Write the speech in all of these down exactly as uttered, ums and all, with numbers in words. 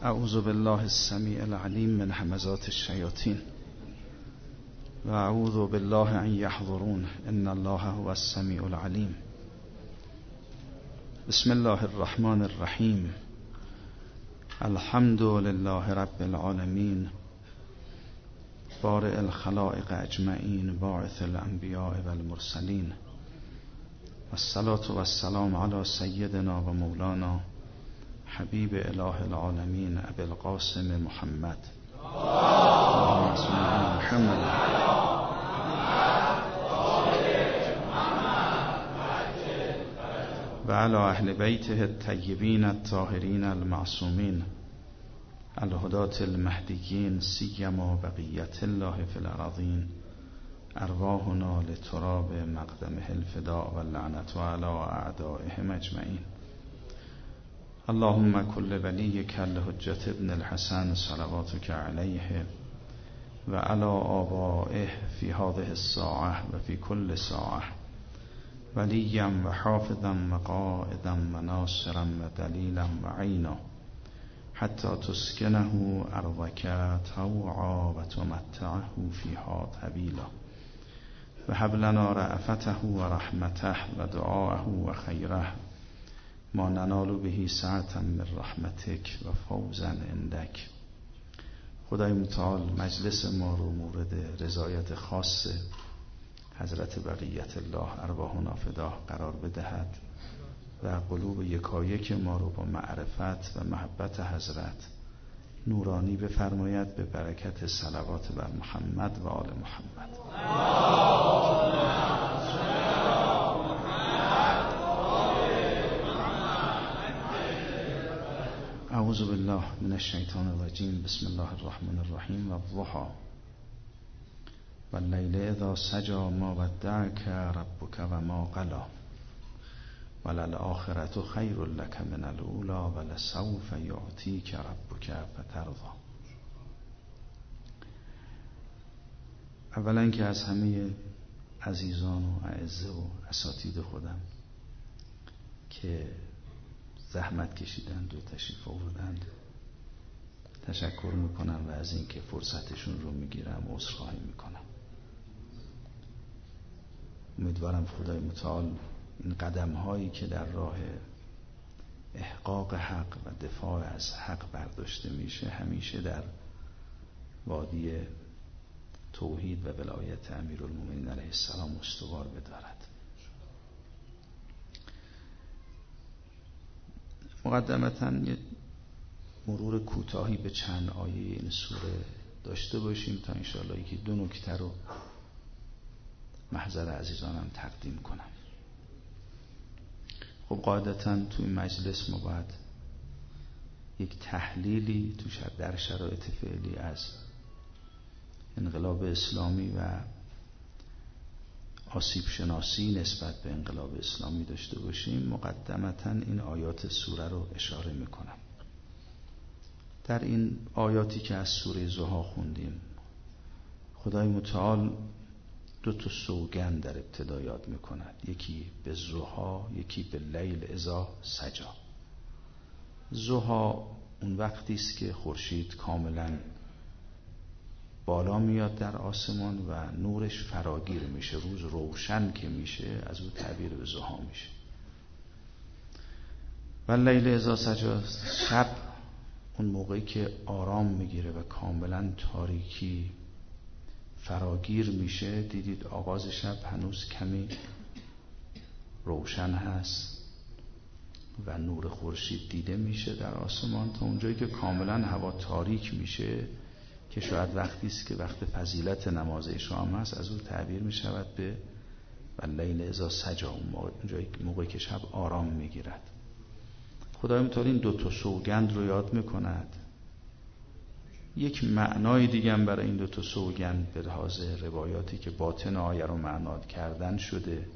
اعوذ بالله السمیع العلیم من همزات الشیاطین و اعوذ بالله ان یحضرون ان الله هو السمیع العلیم. بسم الله الرحمن الرحیم. الحمد لله رب العالمین بارئ الخلائق اجمعین باعث الانبیاء والمرسلین والصلاة والسلام علی سیدنا و مولانا حبیب اله العالمین ابی القاسم محمد محمد و علی اهل بیته الطیبین الطاهرین المعصومین الهداة المهدیین سیما بقیت الله فی الارضین ارواحنا لتراب مقدمه الفداء واللعنة علی اعدائهم اجمعین. اللهم كل وليك الحجة ابن الحسن صلواتك عليه وعلى آبائه في هذه الساعة وفي كل ساعة وليا وحافظا وقائدا وناصرا ودليلا وعينا حتى تسكنه أرضك طوعا وتمتعه فيها طويلا وهب لنا رأفته ورحمته ودعاءه وخيره ما ننال به سعة من رحمتک و فوزا عندک. خدای متعال مجلس ما رو مورد رضایت خاص حضرت بقیت الله ارواحنا فداه قرار بدهد و قلوب یکایک ما رو با معرفت و محبت حضرت نورانی بفرماید به برکت صلوات بر محمد و آل محمد. اعوذ بالله من الشیطان الرجیم. بسم الله الرحمن الرحیم. والضحی واللیل اذا سجی ما ودعک ربک و ما قلی وللآخرة خیر لک من الاولی ولسوف یعطیک ربک فترضی. اولا که از همه عزیزان و اعزه و اساتید خودم که زحمت کشیدند و تشریف آوردند تشکر میکنم و از اینکه فرصتشون رو میگیرم عذرخواهی میکنم. امیدوارم خدای متعال این قدم هایی که در راه احقاق حق و دفاع از حق برداشته میشه همیشه در وادی توحید و ولایت امیرالمومنین علیه السلام استوار بدارد. مقدمتاً یه مرور کوتاهی به چند آیه این سوره داشته باشیم تا انشاءالله یکی دو نکته رو محضر عزیزانم تقدیم کنم. خب قاعدتاً تو این مجلس ما باید یک تحلیلی تو در شرایط فعلی از انقلاب اسلامی و آسیب شناسی نسبت به انقلاب اسلامی داشته باشیم. مقدمتاً این آیات سوره رو اشاره میکنم. در این آیاتی که از سوره ضحی خوندیم خدای متعال دو تا سوگند در ابتدا یاد میکند، یکی به ضحی یکی به لیل اذا سجی. ضحی اون وقتی است که خورشید کاملا بالا میاد در آسمان و نورش فراگیر میشه، روز روشن که میشه از او تعبیر به ضحی میشه. و لیل اذا سجی، شب اون موقعی که آرام میگیره و کاملا تاریکی فراگیر میشه. دیدید آغاز شب هنوز کمی روشن هست و نور خورشید دیده میشه در آسمان تا اونجایی که کاملا هوا تاریک میشه که شاید وقتی است که وقت فضیلت نماز شام هست از اون تعبیر می شود به و لیل اذا سجی، اونجایی موقعی که شب آرام می گیرد. خدای متعال این دو تا سوگند رو یاد می کند. یک معنای دیگه هم برای این دو تا سوگند به لحاظ روایاتی که باطن آیه رو معنا کردن شده.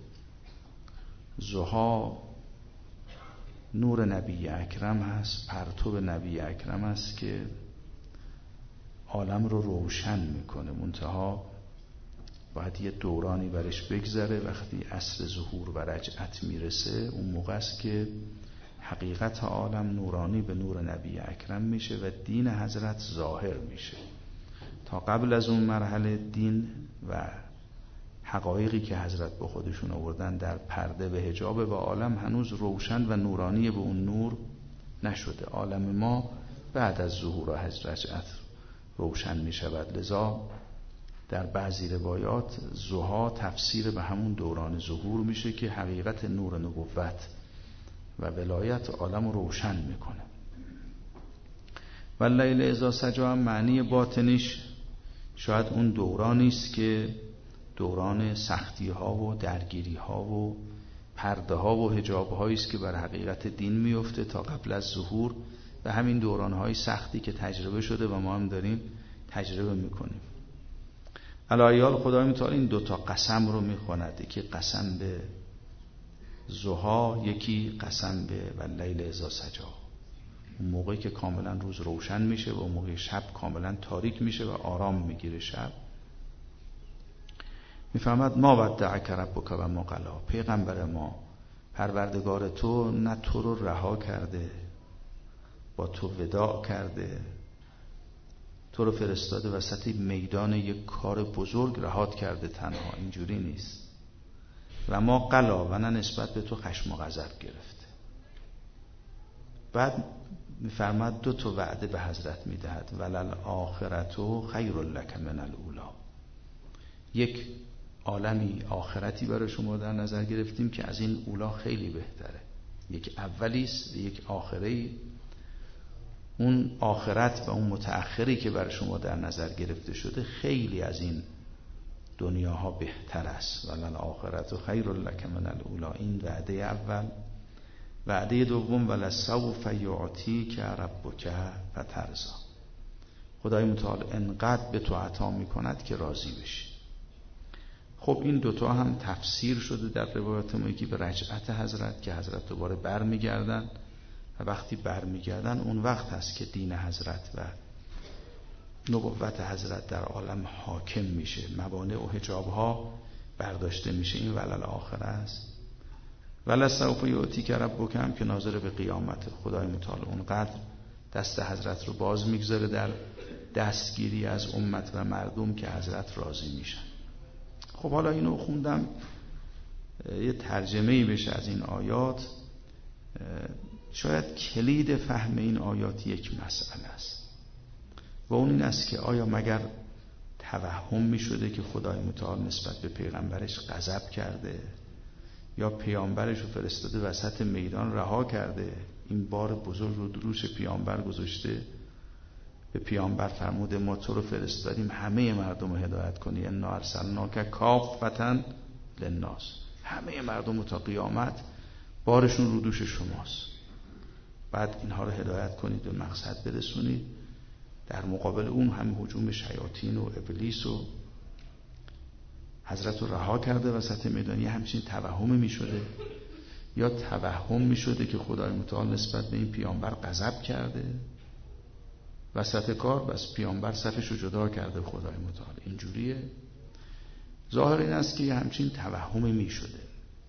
ضحی نور نبی اکرم هست، پرتو نبی اکرم هست که عالم رو روشن میکنه. منتها باید یه دورانی برش بگذره. وقتی عصر ظهور و رجعت میرسه اون موقع است که حقیقت عالم نورانی به نور نبی اکرم میشه و دین حضرت ظاهر میشه. تا قبل از اون مرحله دین و حقایقی که حضرت با خودشون آوردن در پرده به حجاب و عالم هنوز روشن و نورانی به اون نور نشده. عالم ما بعد از ظهور حضرت روشن می شود. لذا در بعضی روایات ضحی تفسیر به همون دوران ظهور میشه که حقیقت نور نبوت و ولایت عالم رو روشن میکنه. و لیل اذا سجی هم معنی باطنیش شاید اون دورانی است که دوران سختی ها و درگیری ها و پرده ها و حجاب هایی است که بر حقیقت دین میفته تا قبل از ظهور، و همین دوران های سختی که تجربه شده و ما هم داریم تجربه میکنیم. علایال خدای متعال این دوتا قسم رو میخواند، یکی قسم به ضحی، یکی قسم به و لیل اذا سجی. اون موقعی که کاملا روز روشن میشه و اون موقع شب کاملا تاریک میشه و آرام میگیره شب. میفهمد ما ودعک ربک و ما قلی. پیغمبر ما، پروردگار تو نه تو رو رها کرده، با تو وداع کرده، تو رو فرستاده وسط میدان یک کار بزرگ رهات کرده تنها. اینجوری نیست. و ما قلا، و نه نسبت به تو خشم و غضب گرفته. بعد میفرماد دو تا وعده به حضرت میدهد، ولل آخرتو خیر لک من الاولی. یک عالمی آخرتی برای شما در نظر گرفتیم که از این اولا خیلی بهتره. یک اولی است و یک آخری. اون آخرت و اون متأخری که برای شما در نظر گرفته شده خیلی از این دنیاها بهتر است. ولل آخرت خیر لک من الاولی. این وعده اول. وعده دوم ولسوف یعطیک ربک فترضی. خدای متعال انقدر به تو عطا میکند که راضی بشی. خب این دوتا هم تفسیر شده در روایات ما، یکی به رجعت حضرت که حضرت دوباره بر میگردن و وقتی بر میگردن اون وقت هست که دین حضرت و نبوت حضرت در عالم حاکم میشه، موانع و حجاب ها برداشته میشه. این ولل آخره است. ولسوف یعطیک ربک هم که ناظر به قیامت. خدای متعال اونقدر دست حضرت رو باز میگذاره در دستگیری از امت و مردم که حضرت راضی میشن. خب حالا اینو خوندم یه ترجمه‌ای بشه از این آیات. شاید کلید فهم این آیات یک مسئله است و اون این است که آیا مگر توهم می شده که خدای متعال نسبت به پیغمبرش غضب کرده یا پیامبرش رو فرستاده وسط میدان رها کرده، این بار بزرگ رو دوش پیامبر گذاشته، به پیامبر فرموده ما تو رو فرستادیم همه مردم رو هدایت کنی، انا ارسلناک کافة للناس، همه مردم رو تا قیامت بارشون رو دوش شماست، بعد اینها رو هدایت کنید به مقصد برسونید. در مقابل اون هم هجوم شیاطین و ابلیس و حضرت رو رها کرده وسط میدانی. همچین توهمی می شده یا توهم می شده که خدای متعال نسبت به این پیامبر غضب کرده وسط کار، بس پیامبر صفش رو جدا کرده خدای متعال. اینجوریه. ظاهر این است که همچین توهمی می شده.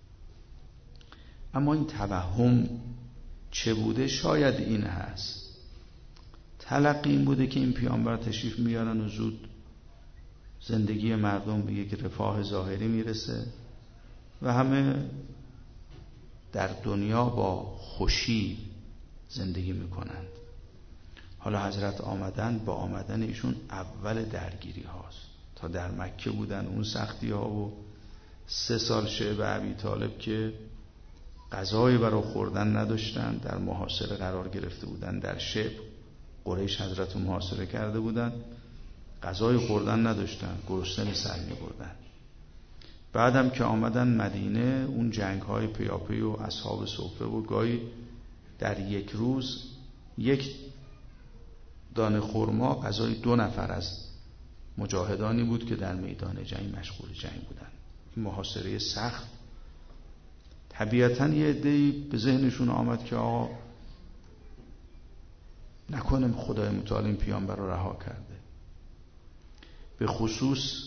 اما این توهم چه بوده؟ شاید این هست تلقی این بوده که این پیامبر تشریف میارن و زود زندگی مردم به یک رفاه ظاهری میرسه و همه در دنیا با خوشی زندگی میکنند. حالا حضرت آمدن، با آمدن ایشون اول درگیری هاست. تا در مکه بودن اون سختی ها و سه سال شعب ابی طالب که غذای برای خوردن نداشتن، در محاصره قرار گرفته بودن. در شعب قریش حضرت محاصره کرده بودن، غذای خوردن نداشتن، گرسنه سر می‌بردن. بعدم که آمدن مدینه، اون جنگ های پیاپی و اصحاب صفه و گاهی در یک روز یک دانه خرما غذای دو نفر از مجاهدانی بود که در میدان جنگ مشغول جنگ بودن. این محاصره سخت. طبیعتاً یه عده‌ای به ذهنشون آمد که آقا نکنه خدای متعال این پیامبر رو رها کرده. به خصوص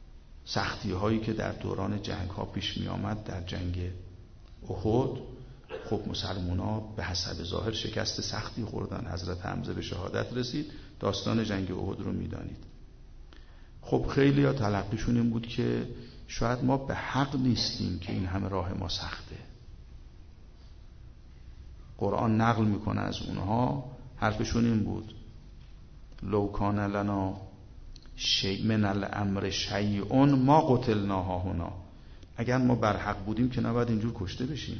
سختی هایی که در دوران جنگ ها پیش می آمد، در جنگ احد خب مسلمونا به حسب ظاهر شکست سختی خوردن، حضرت حمزه به شهادت رسید، داستان جنگ احد رو میدانید. خب خیلی ها تلقیشون این بود که شاید ما به حق نیستیم که این همه راه ما سخته. قرآن نقل میکنه از اونها، حرفشون این بود لو کان لنا شیء من الامر شیء ما قتلنا هاهنا. اگر ما بر حق بودیم که نباید اینجور کشته بشیم.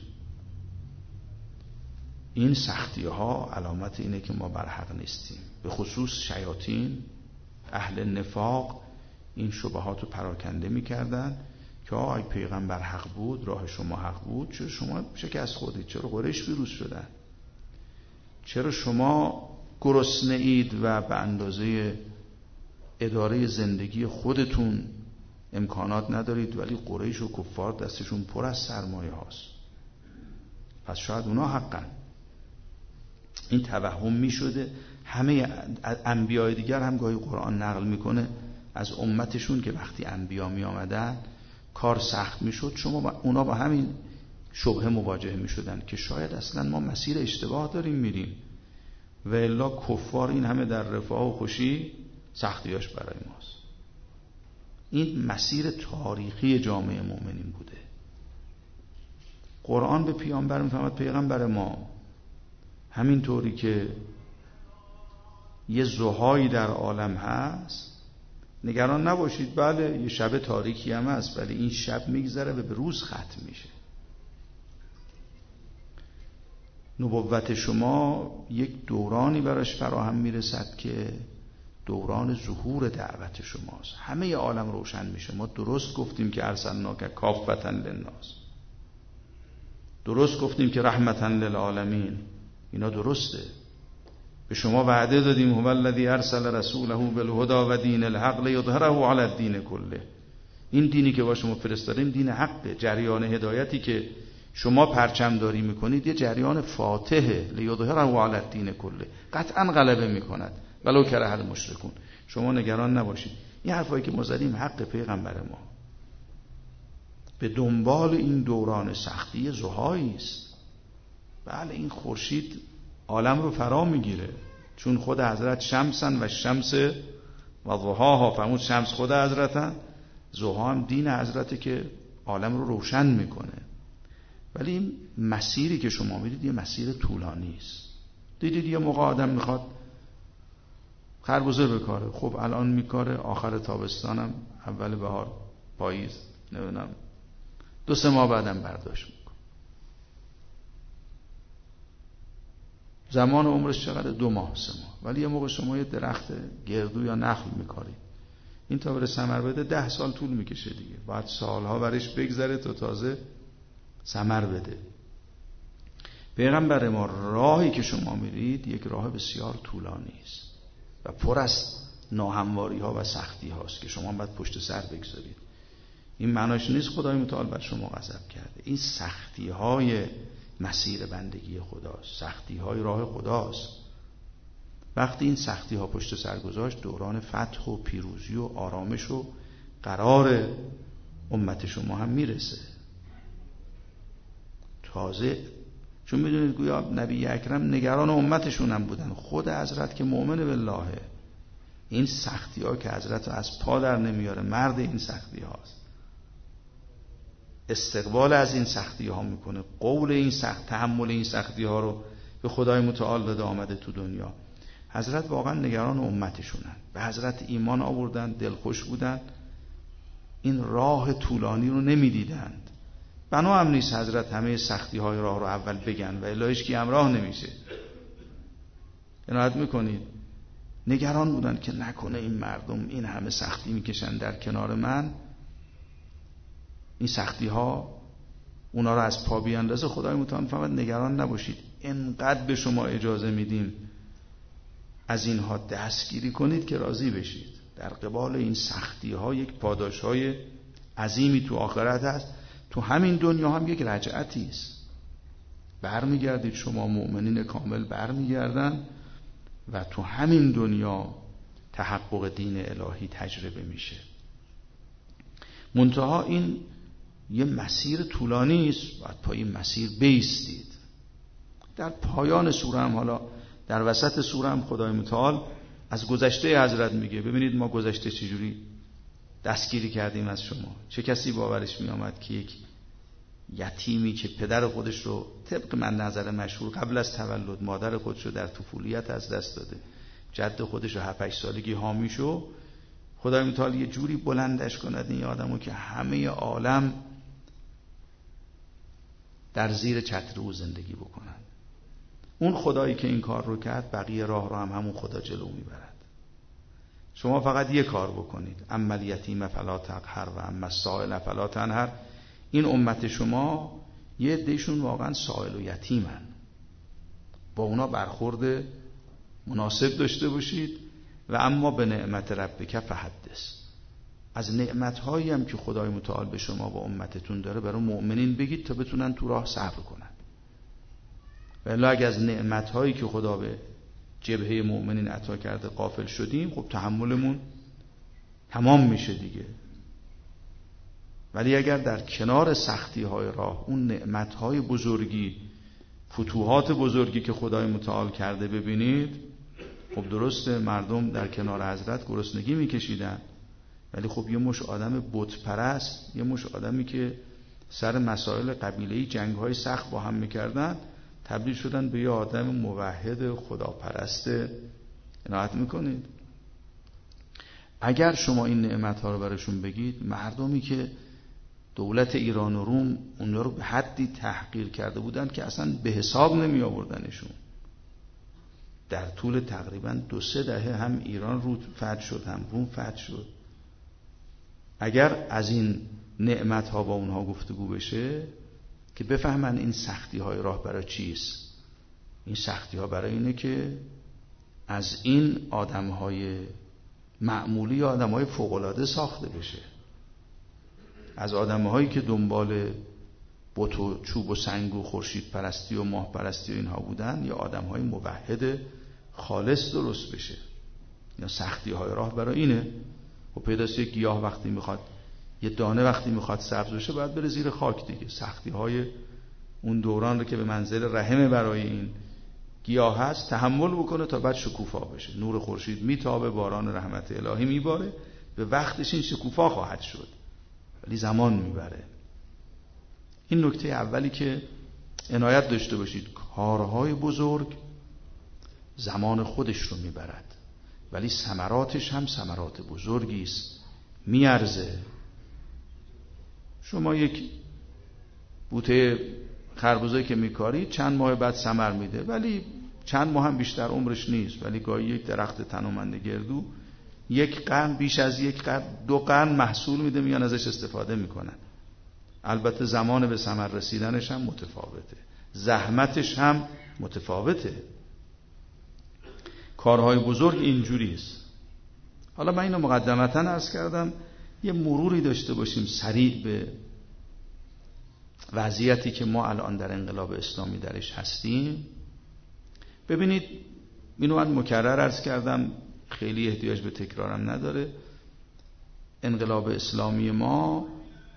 این سختی ها علامت اینه که ما بر حق نیستیم. به خصوص شیاطین اهل نفاق این شبهات رو پراکنده میکردن که آقای پیغمبر حق بود، راه شما حق بود، چرا شما شکست خوردید؟ چرا قریش پیروز شدن؟ چرا شما گرسنه اید و به اندازه اداره زندگی خودتون امکانات ندارید ولی قریش و کفار دستشون پر از سرمایه هاست؟ پس شاید اونا حقن. این توهم می شده. همه انبیاء دیگر هم گاهی قرآن نقل میکنه از امتشون که وقتی انبیا می آمدن کار سخت می شد، شما با اونا با همین شبهه مواجه می شدن که شاید اصلا ما مسیر اشتباه داریم میریم و الا کفار این همه در رفاه و خوشی سختیاش برای ماست. این مسیر تاریخی جامعه مؤمنین بوده. قرآن به پیامبر میفهمد پیغمبر ما همینطوری که یه زهایی در عالم هست نگران نباشید، بله یه شب تاریکی هم هست ولی این شب میگذره و به روز ختم میشه. نبوت شما یک دورانی براش فراهم میرسد که دوران ظهور دعوت شماست. همه عالم روشن میشه. ما درست گفتیم که ارسلناک کافة للناس، درست گفتیم که رحمتا للعالمین، اینا درسته. به شما وعده دادیم هو الذی ارسل رسوله بالهدی و دین الحق لیظهره علی الدین کله. این دینی که با شما فرستادیم دین حقه. جریان هدایتی که شما پرچم داری میکنید یه جریان فاتحه، لیظهره علی الدین کله، قطعا غلبه میکند ولو کره المشرکون. شما نگران نباشید. این حرفایی که ما زدیم حق پیغمبر ما. به دنبال این دوران سختی زهایی است. بله این خورشید عالم رو فرا میگیره چون خود حضرت شمسن و شمس و ضحاها. فرمود شمس خود حضرتن، ضحا هم دین حضرته که عالم رو روشن میکنه. ولی این مسیری که شما میدید یه مسیر طولانی است. دیدید یه موقع آدم میخواد خربزه بکاره، خب الان میکاره، آخر تابستانم اول بهار پاییز نمیدونم دو سه ماه بعدم برداشت میکنه. زمان عمرش چقدر؟ دو ماه سه ماه. ولی یه موقع شما یه درخت گردو یا نخل میکارید، این تا بره ثمر بده ده سال طول میکشه دیگه. باید سالها برش بگذره تا تازه ثمر بده. پیغمبر ما راهی که شما میرید یک راه بسیار طولانی است و پر از ناهمواری ها و سختی هاست که شما باید پشت سر بگذارید. این معناش نیست خدای متعال بر شما غضب کرده. این سختی های مسیر بندگی خداست، سختی های راه خداست. وقتی این سختی ها پشت سر گذاشت دوران فتح و پیروزی و آرامش و قرار امت شما هم میرسه. تازه چون میدونید گویا نبی اکرم نگران امتشون هم بودن. خود حضرت که مؤمن بالله، این سختی ها که حضرت از پا در نمیاره، مرد این سختی هاست، استقبال از این سختی ها میکنه، قول این سخت تحمل این سختی ها رو به خدای متعال داده آمده تو دنیا. حضرت واقعا نگران امتشونن، به حضرت ایمان آوردن، دلخوش بودن، این راه طولانی رو نمیدیدند. بنا هم نیست حضرت همه سختی های راه رو اول بگن و الهش کی همراه نمیشه. عنایت میکنید. نگران بودن که نکنه این مردم این همه سختی میکشن در کنار من، این سختی ها اونا رو از پا بیاندازه. خدای متعال فقط نگران نباشید، انقدر به شما اجازه میدیم از اینها دستگیری کنید که راضی بشید. در قبال این سختی ها یک پاداش های عظیمی تو آخرت هست. تو همین دنیا هم یک رجعتی است. برمیگردید شما مؤمنین کامل برمیگردن و تو همین دنیا تحقق دین الهی تجربه میشه. منتها این یه مسیر طولانی است، باید پای این مسیر بایستید. در پایان سوره هم، حالا در وسط سوره هم خدای متعال از گذشته حضرت میگه ببینید ما گذشته چجوری دستگیری کردیم از شما. چه کسی باورش میآمد که یک یتیمی که پدر خودش رو طبق من نظر مشهور قبل از تولد مادر خودش رو در طفولیت از دست داده، جد خودش رو هفت هشت سالگی حامی شو، خدای متعال یه جوری بلندش کند این آدمو که همه عالم در زیر چتر او زندگی بکنن. اون خدایی که این کار رو کرد بقیه راه رو هم همون خدا جلو میبرد. شما فقط یه کار بکنید، اما الیتیم فلا تقهر و اما السائل فلا تنهر. این امت شما یه عدهشون واقعا سائل و یتیمن، با اونا برخورد مناسب داشته باشید. و اما به نعمت ربک فحدث، از نعمت‌هایی هم که خدای متعال به شما و امتتون داره برای مؤمنین بگید تا بتونن تو راه صبر کنن. و الا اگه از نعمت‌هایی که خدا به جبهه مؤمنین عطا کرده غافل شدیم، خب تحملمون تمام میشه دیگه. ولی اگر در کنار سختی‌های راه اون نعمت‌های بزرگی، فتوحات بزرگی که خدای متعال کرده ببینید، خب درسته مردم در کنار حضرت گرسنگی میکشیدن، ولی خب یه مش آدم بت پرست، یه مش آدمی که سر مسائل قبیله‌ای جنگ‌های سخت با هم میکردن، تبدیل شدن به یه آدم موحد خداپرست. عنایت میکنید؟ اگر شما این نعمت‌ها رو براشون بگید، مردمی که دولت ایران و روم اونها رو به حدی تحقیر کرده بودن که اصلا به حساب نمی آوردنشون، در طول تقریبا دو سه دهه هم ایران رو فتح شد هم روم فتح شد. اگر از این نعمت‌ها با اونها گفتگو بشه که بفهمن این سختی‌های راه برای چیست، این سختی‌ها برای اینه که از این آدم‌های معمولی آدم‌های فوق‌العاده ساخته بشه، از آدم‌هایی که دنبال بت و چوب و سنگ و خورشید پرستی و ماه پرستی و اینها بودن، یا آدم‌های موحد خالص درست بشه. یا سختی‌های راه برای اینه. و پیداست یک گیاه وقتی میخواد، یه دانه وقتی میخواد سبز بشه باید بره زیر خاک دیگه. سختی‌های اون دوران رو که به منزل رحم برای این گیاه هست تحمل بکنه تا بعد شکوفا بشه. نور خورشید میتابه، باران رحمت الهی میباره، به وقتش این شکوفا خواهد شد، ولی زمان میبره. این نکته اولی که عنایت داشته باشید، کارهای بزرگ زمان خودش رو میبرد، ولی ثمراتش هم ثمرات بزرگی است، میارزه. شما یک بوته خربوزه که میکارید چند ماه بعد ثمر میده، ولی چند ماه هم بیشتر عمرش نیست. ولی گاهی یک درخت تنومند گردو یک قرن، بیش از یک قرن، دو قرن محصول میده، میان ازش استفاده میکنن. البته زمان به ثمر رسیدنش هم متفاوته، زحمتش هم متفاوته. کارهای بزرگ اینجوری است. حالا من اینو مقدمتاً عرض کردم، یه مروری داشته باشیم سریع به وضعیتی که ما الان در انقلاب اسلامی درش هستیم. ببینید، اینو من مکرر عرض کردم، خیلی احتیاج به تکرارم نداره. انقلاب اسلامی ما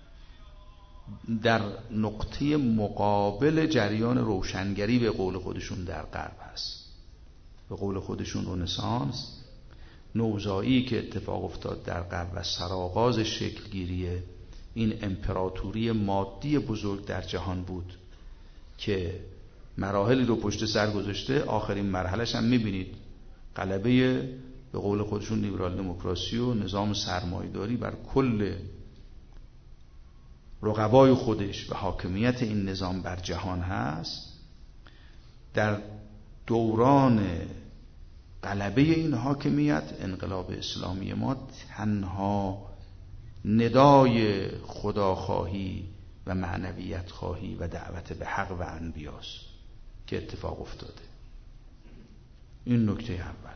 در نقطه مقابل جریان روشنگری به قول خودشون در غرب هست. به قول خودشون رنسانس، نوزایی که اتفاق افتاد در غرب و سرآغاز شکلگیری این امپراتوری مادی بزرگ در جهان بود که مراحلی رو پشت سر گذاشته. آخرین مرحلهش هم میبینید، غلبه به قول خودشون لیبرال دموکراسی و نظام سرمایه‌داری بر کل رقبای خودش و حاکمیت این نظام بر جهان هست. در دوران غلبه این حاکمیت، انقلاب اسلامی ما تنها ندای خداخواهی و معنویت خواهی و دعوت به حق و انبیاست که اتفاق افتاده. این نکته اول.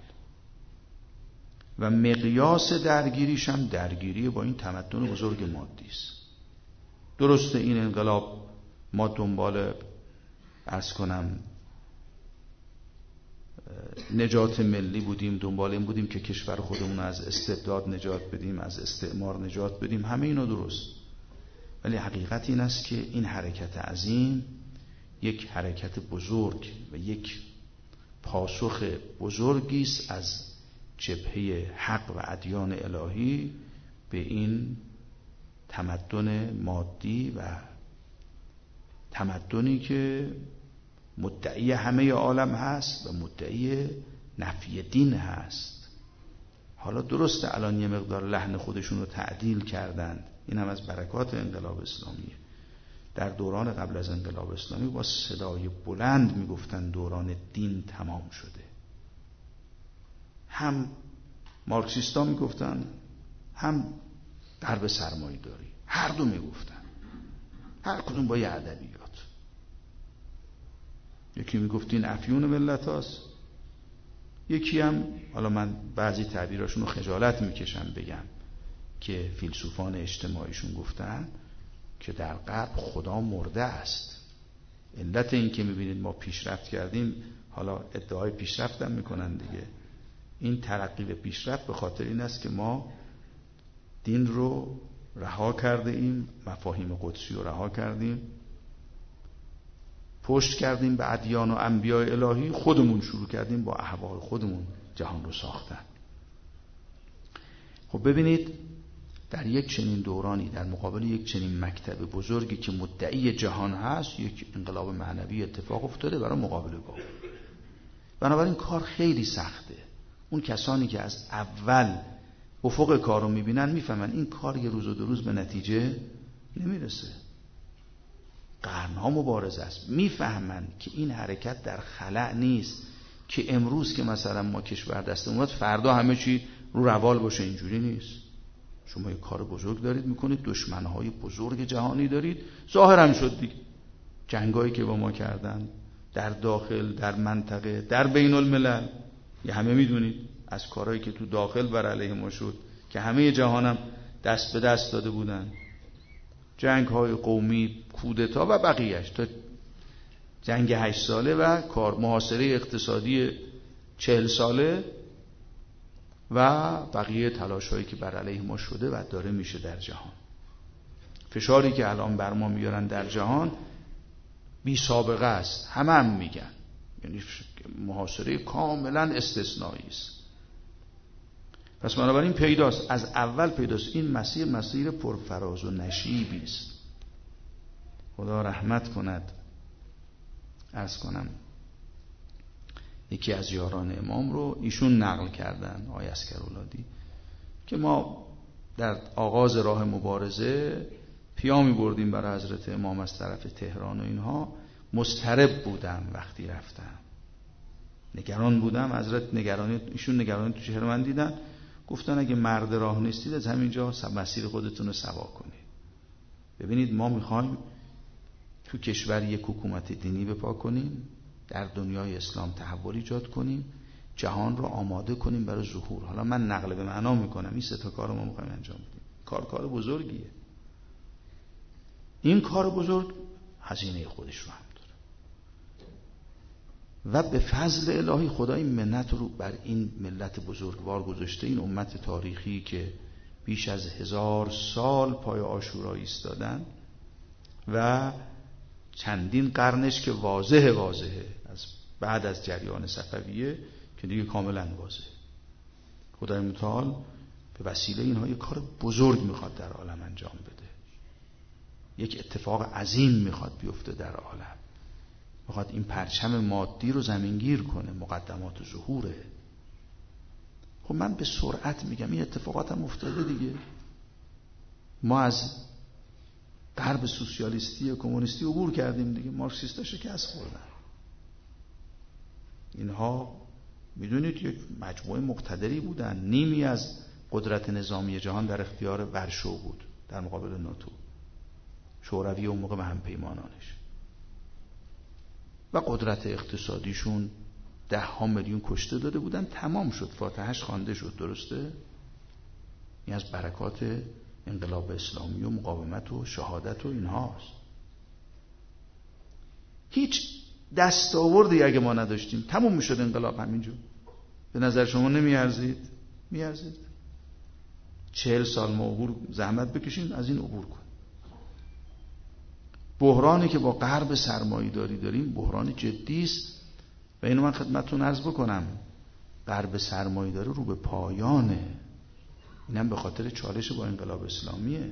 و مقیاس درگیریش هم درگیری با این تمدن بزرگ مادی است. درسته این انقلاب ما دنبال، عرض کنم، نجات ملی بودیم، دنبال این بودیم که کشور خودمون از استبداد نجات بدیم، از استعمار نجات بدیم، همه اینا درست. ولی حقیقت این است که این حرکت عظیم یک حرکت بزرگ و یک پاسخ بزرگی است از جبهه حق و ادیان الهی به این تمدن مادی و تمدنی که مدعی همه عالم هست و مدعی نفی دین هست. حالا درسته الان یه مقدار لحن خودشون رو تعدیل کردند، این هم از برکات انقلاب اسلامیه. در دوران قبل از انقلاب اسلامی با صدای بلند میگفتن دوران دین تمام شده. هم مارکسیستا میگفتن هم غرب سرمایه‌داری، هر دو میگفتن، هر کدوم با یه ادبیات. یکی میگفت این افیون ملت هاست، یکی هم، حالا من بعضی تعبیراشون رو خجالت میکشم بگم، که فیلسوفان اجتماعیشون گفتن که در غرب خدا مرده است. علت این که میبینید ما پیشرفت کردیم، حالا ادعای پیشرفت هم میکنن دیگه، این ترقی و پیشرفت به خاطر این است که ما دین رو رها کرده ایم، مفاهیم قدسی رو رها کردیم، پشت کردیم به ادیان و انبیاء الهی، خودمون شروع کردیم با اهواء خودمون جهان رو ساختن. خب ببینید در یک چنین دورانی، در مقابل یک چنین مکتب بزرگی که مدعی جهان هست، یک انقلاب معنوی اتفاق افتاده برای مقابله با. بنابراین کار خیلی سخته. اون کسانی که از اول افق کار رو میبینن میفهمن این کار یه روز و دو روز به نتیجه نمیرسه. قرنها مبارزه است. میفهمن که این حرکت در خلأ نیست که امروز که مثلا ما کشور دست اومد فردا همه چی رو روال باشه. اینجوری نیست. شما یک کار بزرگ دارید میکنید، دشمنهای بزرگ جهانی دارید، ظاهرم شد دیگه جنگایی که با ما کردن در داخل، در منطقه، در بین الملل، یه همه میدونید از کارهایی که تو داخل بر علیه ما شد که همه جهانم دست به دست داده بودن، جنگ های قومی، کودتا و بقیهش، تا جنگ هشت ساله و کار محاصره اقتصادی چهل ساله و بقیه تلاش هایی که بر علیه ما شده و داره میشه در جهان. فشاری که الان بر ما میارن در جهان بی سابقه است، همه هم میگن، یعنی محاصره کاملا استثنایی است. پس بنابراین پیداست، از اول پیداست این مسیر مسیر پرفراز و نشیبی است. خدا رحمت کند. عرض کنم یکی از یاران امام رو ایشون نقل کردن، آقای عسکرولادی، که ما در آغاز راه مبارزه پیامی بردیم برای حضرت امام از طرف تهران و اینها. مضطرب بودم وقتی رفتم، نگران بودم. حضرت نگرانی، ایشون نگرانی تو چهره من دیدن، گفتن اگه مرد راه نیستید از همینجا مسیر خودتون رو سوا کنید. ببینید ما میخوایم تو کشور یک حکومت دینی بپا کنیم، در دنیای اسلام تحول ایجاد کنیم، جهان رو آماده کنیم برای ظهور. حالا من نقل به معنا میکنم، این سه تا کار رو ما میخوایم انجام بدیم. کار کار بزرگیه. این کار بزرگ هزینه خودش رو هم داره و به فضل الهی خدا این منت رو بر این ملت بزرگوار گذاشته. این امت تاریخی که بیش از هزار سال پای عاشورا ایستادن و چندین قرنش که واضحه واضحه از بعد از جریان صفویه که دیگه کاملا واضحه. خدای متعال به وسیله اینها یک کار بزرگ میخواد در عالم انجام بده. یک اتفاق عظیم میخواد بیفته در عالم. میخواد این پرچم مادی رو زمینگیر کنه، مقدمات ظهوره. خب من به سرعت میگم این اتفاقات هم افتاده دیگه. ما از غرب سوسیالیستی کمونیستی عبور کردیم دیگه، مارکسیستا شکست خوردن. اینها میدونید یک مجموعه مقتدری بودن، نیمی از قدرت نظامی جهان در اختیار ورشو بود در مقابل ناتو، شوروی اون موقع و همپیمانانش، و قدرت اقتصادیشون ده ها میلیون کشته داده بودن. تمام شد، فاتحه‌اش خوانده شد. درسته؟ این از برکات انقلاب اسلامی و مقاومت و شهادت و اینهاست. هیچ دستاوردی اگه ما نداشتیم تموم میشد انقلاب همینجور. به نظر شما نمیارزید؟ میارزید. چهل سال ما عبور زحمت بکشیم، از این عبور کن. بحرانی که با غرب سرمایه‌داری داریم بحران جدی است و اینو من خدمتتون عرض بکنم. غرب سرمایه‌داری رو به پایانه. اینم به خاطر چالش با انقلاب اسلامیه.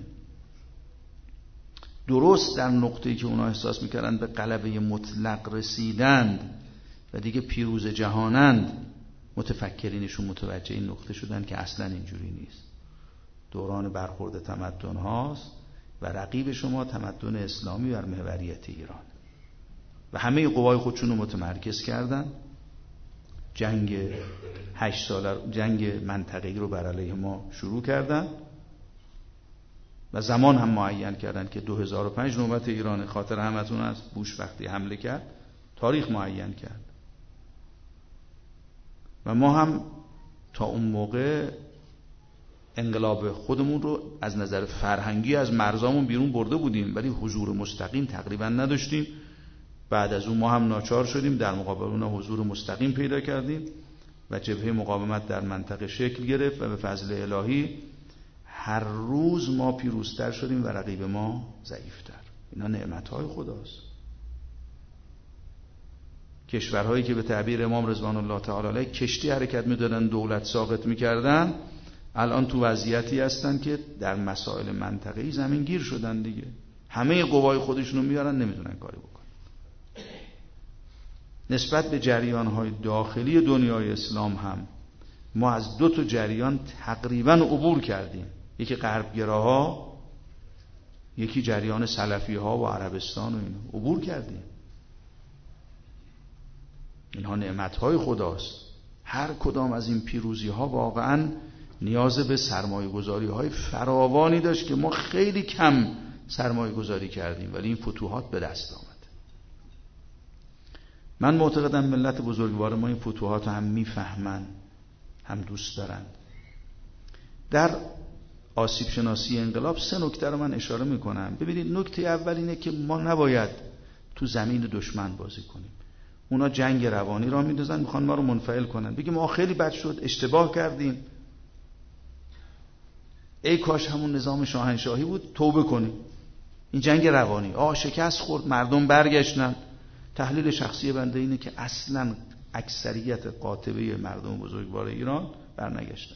درست در نقطه‌ای که اونا احساس می‌کردن به غلبه مطلق رسیدند و دیگه پیروز جهانند، متفکرینشون متوجه این نقطه شدن که اصلا اینجوری نیست. دوران برخورد تمدن هاست و رقیب شما تمدن اسلامی بر محوریت ایران و همه قوای خودشون رو متمرکز کردن. جنگ هشت ساله، جنگ منطقه‌ای رو بر علیه ما شروع کردن و زمان هم معین کردن که دو هزار و پنج نوبت ایران. خاطر همتون است بوش وقتی حمله کرد تاریخ معین کرد و ما هم تا اون موقع انقلاب خودمون رو از نظر فرهنگی از مرزامون بیرون برده بودیم ولی حضور مستقیم تقریبا نداشتیم. بعد از اون ما هم ناچار شدیم در مقابل اون حضور مستقیم پیدا کردیم و جبهه مقاومت در منطقه شکل گرفت و به فضل الهی هر روز ما پیروزتر شدیم و رقیب ما ضعیفتر. اینا نعمت‌های خداست. کشورهایی که به تعبیر امام رضوان الله تعالی علیه کشتی حرکت می‌دادن دولت ساقط می‌کردن الان تو وضعیتی هستن که در مسائل منطقه‌ای زمین گیر شدن دیگه. همه قوای خودشونو میارن نمیدونن کاری بکنن. نسبت به جریان‌های داخلی دنیای اسلام هم ما از دو تا جریان تقریبا عبور کردیم. یکی غربگراها، یکی جریان سلفی‌ها و عربستان و اینا. عبور کردیم. اینها نعمت‌های خداست. هر کدام از این پیروزی‌ها واقعاً نیاز به سرمایه‌گذاری‌های فراوانی داشت که ما خیلی کم سرمایه‌گذاری کردیم ولی این فتوحات به دست آمد. من معتقدم ملت بزرگوار ما این فتوحات هم میفهمن، هم دوست دارن. در آسیب شناسی انقلاب سه نکته رو من اشاره میکنم. ببینید، نکته اول اینه که ما نباید تو زمین دشمن بازی کنیم. اونا جنگ روانی را میندازن، میخوان ما رو منفعل کنن، بگیم ما خیلی بد شد، اشتباه کردیم، ای کاش همون نظام شاهنشاهی بود، توبه کنیم. این جنگ روانی، آه شکست خورد، مردم برگشتن. تحلیل شخصی بنده اینه که اصلا اکثریت قاطبه مردم بزرگوار ایران برنگشتن.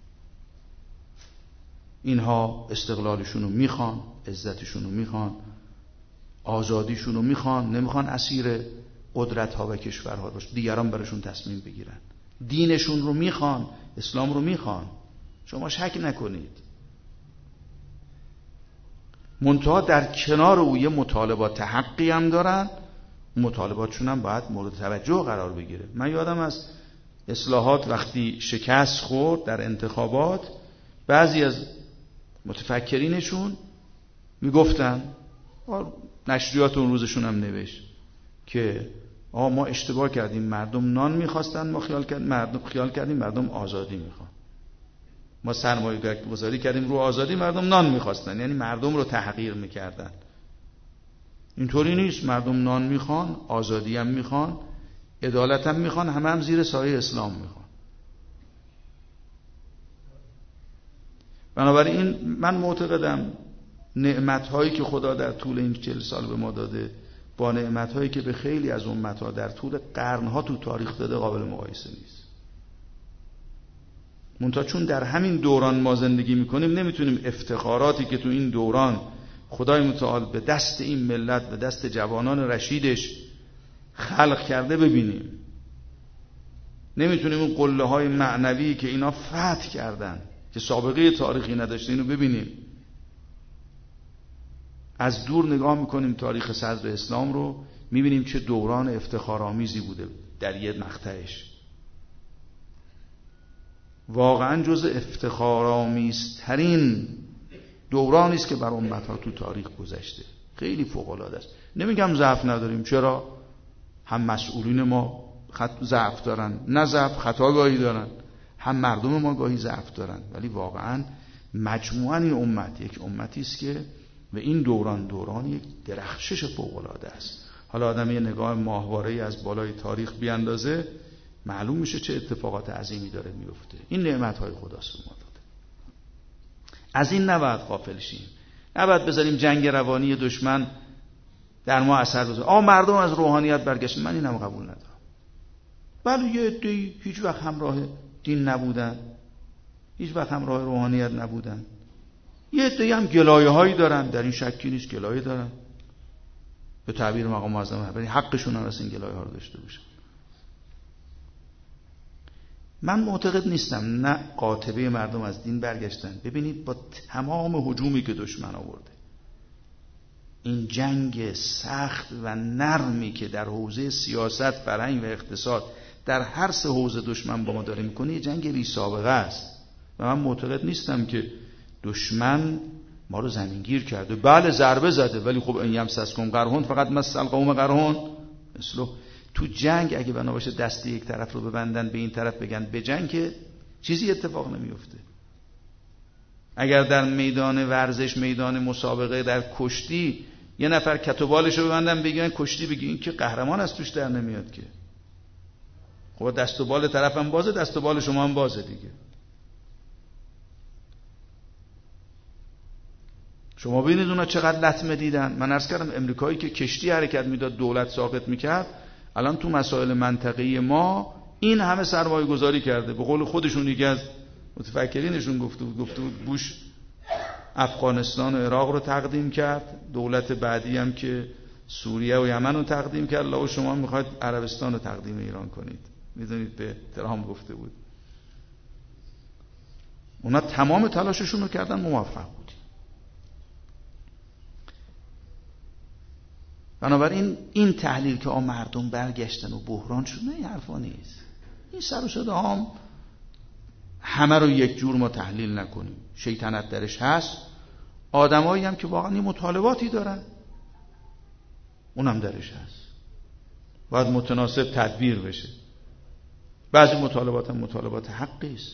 اینها استقلالشون رو میخوان، عزتشون رو میخوان، آزادیشون رو میخوان، نمیخوان اسیر قدرت ها و کشورها باشه، دیگران براشون تصمیم بگیرن. دینشون رو میخوان، اسلام رو میخوان، شما شک نکنید. منتها در کنار او یه مطالبات حقی هم دارن، مطالباتشون هم باید مورد توجه قرار بگیره. من یادم از اصلاحات وقتی شکست خورد در انتخابات، بعضی از متفکرینشون میگفتن، نشریات اون روزشون هم نوشت که آقا ما اشتباه کردیم، مردم نان میخواستن، ما خیال کردیم مردم خیال کردیم مردم آزادی میخوان. ما سرمایه گذاری کردیم رو آزادی، مردم نان میخواستن، یعنی مردم رو تحقیر میکردن. اینطوری نیست، مردم نان میخوان، آزادی هم میخوان، عدالت هم میخوان، همه هم زیر سایه اسلام میخوان. بنابراین من معتقدم نعمت‌هایی که خدا در طول این چهل سال به ما داده با نعمت‌هایی که به خیلی از امت‌ها در طول قرن‌ها تو تاریخ داده قابل مقایسه نیست. منتها چون در همین دوران ما زندگی میکنیم، نمیتونیم افتخاراتی که تو این دوران خدای متعال به دست این ملت، به دست جوانان رشیدش خلق کرده ببینیم. نمیتونیم اون قله‌های معنوی که اینا فتح کردن که سابقه تاریخی نداشته اینو ببینیم. از دور نگاه میکنیم تاریخ صدر اسلام رو، میبینیم چه دوران افتخارآمیزی بوده در یه مقطعش. واقعا جز افتخارآمیزترین دورانی است که بر امت‌ها تو تاریخ گذشته. خیلی فوق‌العاده است. نمیگم ضعف نداریم، چرا؟ هم مسئولین ما خط... ضعف دارن، نه ضعف، خطاگاهی دارن، هم مردم ما گاهی ضعف دارن، ولی واقعا مجموعاً این امت یک امتی است که و این دوران دوران یک درخشش فوق‌العاده است. حالا آدم یه نگاه ماهواره‌ای از بالای تاریخ بیاندازه، معلوم میشه چه اتفاقات عظیمی داره میفته. این نعمت‌های خداست ما داده. از این نباید غافل شیم. نباید بذاریم جنگ روانی دشمن در ما اثر بذاره. آ مردم از روحانیت برگشتن، من اینم قبول ندارم. بله یه عده‌ای هیچ وقت همراه دین نبودن، هیچ وقت همراه روحانیت نبودن. یه عده‌ای هم گلایه‌هایی دارن، در این شکی نیست، گلایه دارن. به تعبیر مقام معظم رهبری حقشون هم از این گلایه‌ها رو داشته باشن. من معتقد نیستم نه قاطبه مردم از دین برگشتن. ببینید با تمام هجومی که دشمن آورده، این جنگ سخت و نرمی که در حوزه سیاست، فرهنگ و اقتصاد در هر سه حوزه دشمن با ما داره میکنه، یه جنگ بی سابقه است و من معتقد نیستم که دشمن ما رو زمینگیر کرده. بله ضربه زده، ولی خب این یمسسکم قرحون فقط مثل قوم قرحون مثلا تو جنگ اگه بنا باشه دست یک طرف رو ببندن به این طرف بگن به جنگ، که چیزی اتفاق نمیفته. اگر در میدان ورزش، میدان مسابقه، در کشتی یه نفر کت و بالش رو ببندن بگن کشتی، بگین که قهرمان از توش در نمیاد که. خب دست و بال طرفم بازه، دست و بال شما هم بازه دیگه. شما ببینید اونا چقدر لطمه دیدن. من عرض کردم امریکایی که کشتی حرکت میداد دولت ساقط میکرد، الان تو مسائل منطقه‌ای ما این همه سرمایه گذاری کرده. به قول خودشون یکی از متفکرینشون گفته بود گفته بود بوش افغانستان و عراق رو تقدیم کرد، دولت بعدی هم که سوریه و یمن رو تقدیم کرد، لا شما میخواید عربستان رو تقدیم ایران کنید. میدونید به ترامپ گفته بود. اونا تمام تلاششون رو کردن، موفق بودیم. بنابراین این تحلیل که آ مردم برگشتن و بحران شد، نه این حرفا نیست. این سر و صدا هم همه رو یک جور ما تحلیل نکنیم. شیطنت درش هست، آدمایی هم که واقعا این مطالباتی دارن اونم درش هست، باید متناسب تدبیر بشه. بعضی مطالبات هم مطالبات حقی است.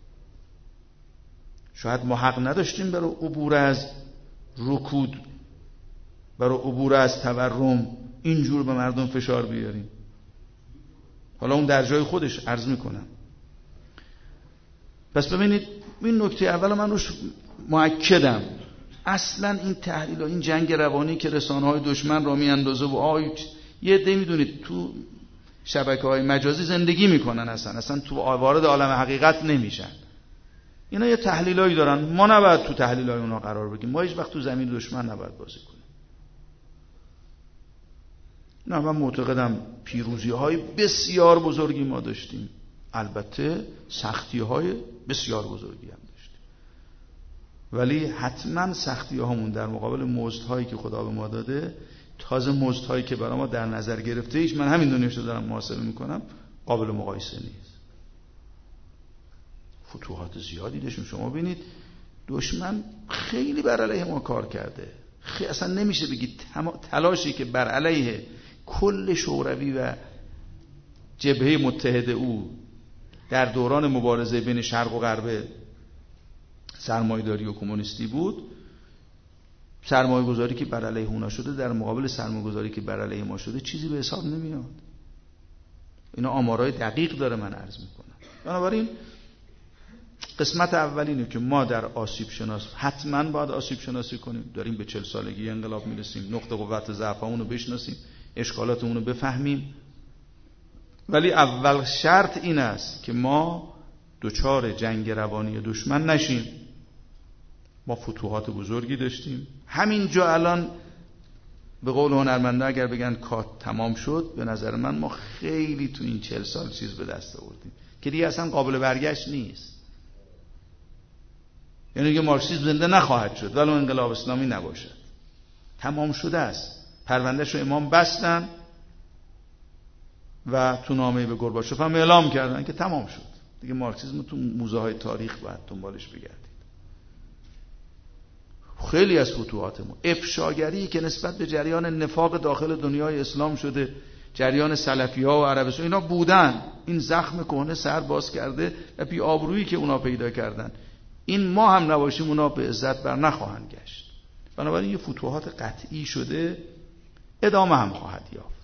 شاید ما حق نداشتیم برای عبور از رکود، برای عبور از تورم اینجور به مردم فشار بیاریم. حالا اون در جای خودش عرض میکنم. پس ببینید این نکته اول من روش مؤکدم. اصلا این تحلیل و این جنگ روانی که رسانه‌های دشمن را میاندازه و آی یه عده میدونید تو شبکه‌های مجازی زندگی میکنن، اصلا اصلا تو وارد عالم حقیقت نمیشن. اینا یه تحلیلایی دارن، ما نباید تو تحلیلای اونا قرار بگیریم. ما هیچ وقت تو زمین دشمن نباید بازی کنیم. نه من معتقدم پیروزی‌های بسیار بزرگی ما داشتیم، البته سختی‌های بسیار بزرگی هم داشتیم، ولی حتما سختی‌هامون در مقابل مزدهایی که خدا به ما داده، تازه مزدهایی که برای ما در نظر گرفته ایش، من همین دونیش رو دارم محاسبه میکنم، قابل مقایسه نیست. فتوحات زیادی داشتیم. شما ببینید دشمن خیلی بر علیه ما کار کرده. خیلی اصلا نمیشه بگید تلاشی که بر علیه کل شوروی و جبهه متحد او در دوران مبارزه بین شرق و غرب سرمایه‌داری و کمونیستی بود، سرمایه گذاری که بر علیه اونا شده در مقابل سرمایه گذاری که بر علیه ما شده چیزی به حساب نمیاد. اینا آمارای دقیق داره من عرض میکنم. بنابراین قسمت اول اینه که ما در آسیب شناسی حتما باید آسیب شناسی کنیم. داریم به چهل سالگی انقلاب میرسیم، نقطه قوت ضعفمون رو بشناسیم، اشکالاتمون رو بفهمیم. ولی اول شرط این است که ما دچار جنگ روانی دشمن نشیم. ما فتوحات بزرگی داشتیم. همینجا الان به قول هنرمنده اگر بگن کات تمام شد، به نظر من ما خیلی تو این چهل سال چیز به دست آوردیم که دیگه اصلا قابل برگشت نیست. یعنی که مارکسیسم زنده نخواهد شد ولی انقلاب اسلامی نباشد. تمام شده است. پروندهش رو امام بستن و تو نامه به گورباچوف هم اعلام کردن که تمام شد. دیگه مارکسیسم تو موزه های تاریخ باید دنبالش بگردید. خیلی از فتوحات ما، افشاگری که نسبت به جریان نفاق داخل دنیای اسلام شده، جریان سلفی ها و عربستان، اینا بودن. این زخم کهنه سر باز کرده و بی آبرویی که اونا پیدا کردن، این ما هم نباشیم اونا به عزت بر نخواهند گشت. بنابراین یه فتوحات قطعی شده، ادامه هم خواهد یافت.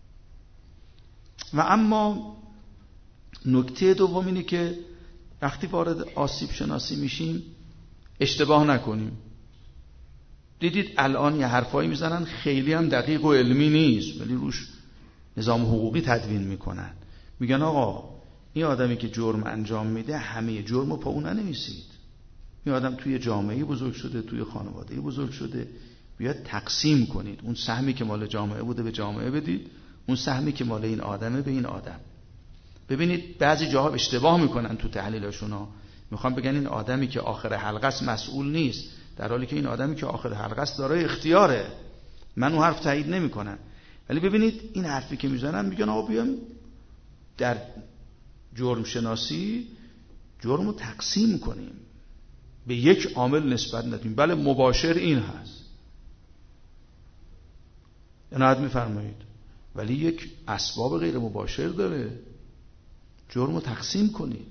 و اما نکته دوم اینه که وقتی وارد آسیب شناسی میشیم اشتباه نکنیم. دیدید الان یه حرفایی میزنن خیلی هم دقیق و علمی نیست، ولی روش نظام حقوقی تدوین میکنن. میگن آقا این آدمی که جرم انجام میده همه جرمو پا اون ننویسید. این آدم توی جامعه بزرگ شده، توی خانواده بزرگ شده، بیاد تقسیم کنید. اون سهمی که مال جامعه بوده به جامعه بدید، اون سهمی که مال این آدمه به این آدم. ببینید بعضی جاها اشتباه میکنن تو تحلیلاشون ها، میخوان بگن این آدمی که آخر حلقه است مسئول نیست، در حالی که این آدمی که آخر حلقه است دارای اختیاره. من اون حرف تایید نمیکنم، ولی ببینید این حرفی که میزنن میگن آقا بیام در جرم شناسی جرمو تقسیم کنیم، به یک عامل نسبت ندیم. بله مباشر این هست، عنایت میفرمایید، ولی یک اسباب غیر مباشر داره. جرمو تقسیم کنید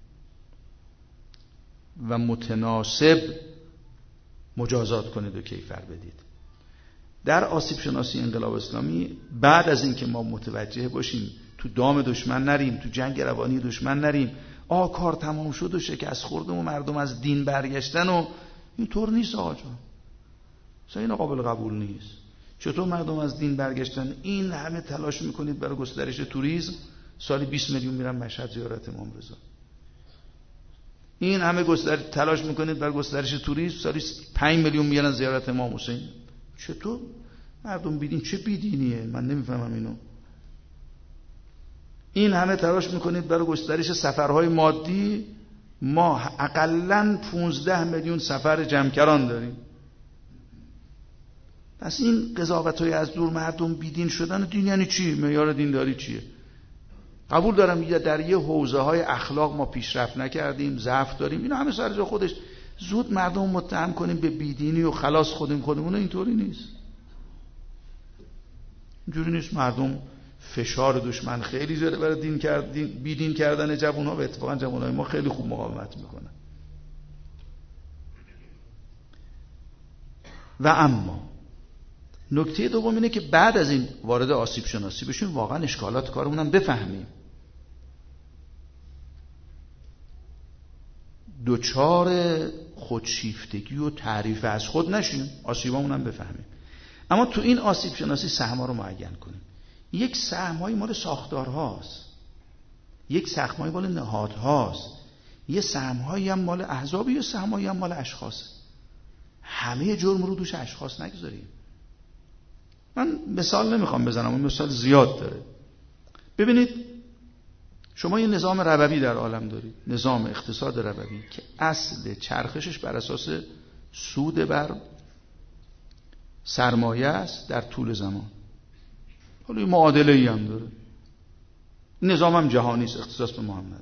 و متناسب مجازات کنید و کیفر بدید. در آسیب شناسی انقلاب اسلامی بعد از اینکه ما متوجه باشیم تو دام دشمن نریم، تو جنگ روانی دشمن نریم، آ کار تمام شد و شکست خوردم و مردم از دین برگشتن و اینطور نیست آقا جان، اصلا این قابل قبول نیست. چطور مردم از دین برگشتن؟ این همه تلاش میکنید برای گسترش توریسم، سالی بیست میلیون میرن مشهد زیارت امام رضا. این همه گسترش تلاش میکنید برای گسترش توریسم، سالی پنج میلیون میرن زیارت امام حسین. چطور مردم بیدین؟ چه بیدینیه؟ من نمیفهمم اینو. این همه تلاش میکنید برای گسترش سفرهای مادی، ما اقلاً پانزده میلیون سفر جمکران داریم. پس این قضاوت‌های از دور مردم بیدین شدن، دین یعنی چی؟ معیار دینداری چیه؟ قبول دارم در یه حوزه‌های اخلاق ما پیشرفت نکردیم، ضعف داریم، اینا همه سر جای خودش. زود مردم متهم کنیم به بیدینی و خلاص خودیم خودمون، اینطوری نیست. اینجوری نیست. مردم فشار دشمن خیلی زیاده برای دین کرد بیدین کردن جوان‌ها و اتفاقا جوان‌های ما خیلی خوب مقاومت میکنن. و اما نکته دوم اینه که بعد از این وارد آسیب شناسی بشیم، واقعا اشکالات کارمون هم بفهمیم، دوچار خودشیفتگی و تعریف از خود نشیم، آسیبامون هم بفهمیم. اما تو این آسیب شناسی سهم‌ها رو معین کنیم. یک سهم‌های مال ساختارهاست، یک سهم‌های مال نهادهاست، یه سهم‌هایی هم مال احزاب، یه سهم‌هایی هم مال اشخاص. همه جرم رو دوش اشخاص نگذاریم. من مثال نمیخوام بزنم، اون مثال زیاد داره. ببینید شما یه نظام ربوی در عالم دارید، نظام اقتصاد ربوی که اصل چرخشش بر اساس سود بر سرمایه است در طول زمان. حالا این معادله ای هم داره. این نظام هم جهانی است، اختصاص به محمد.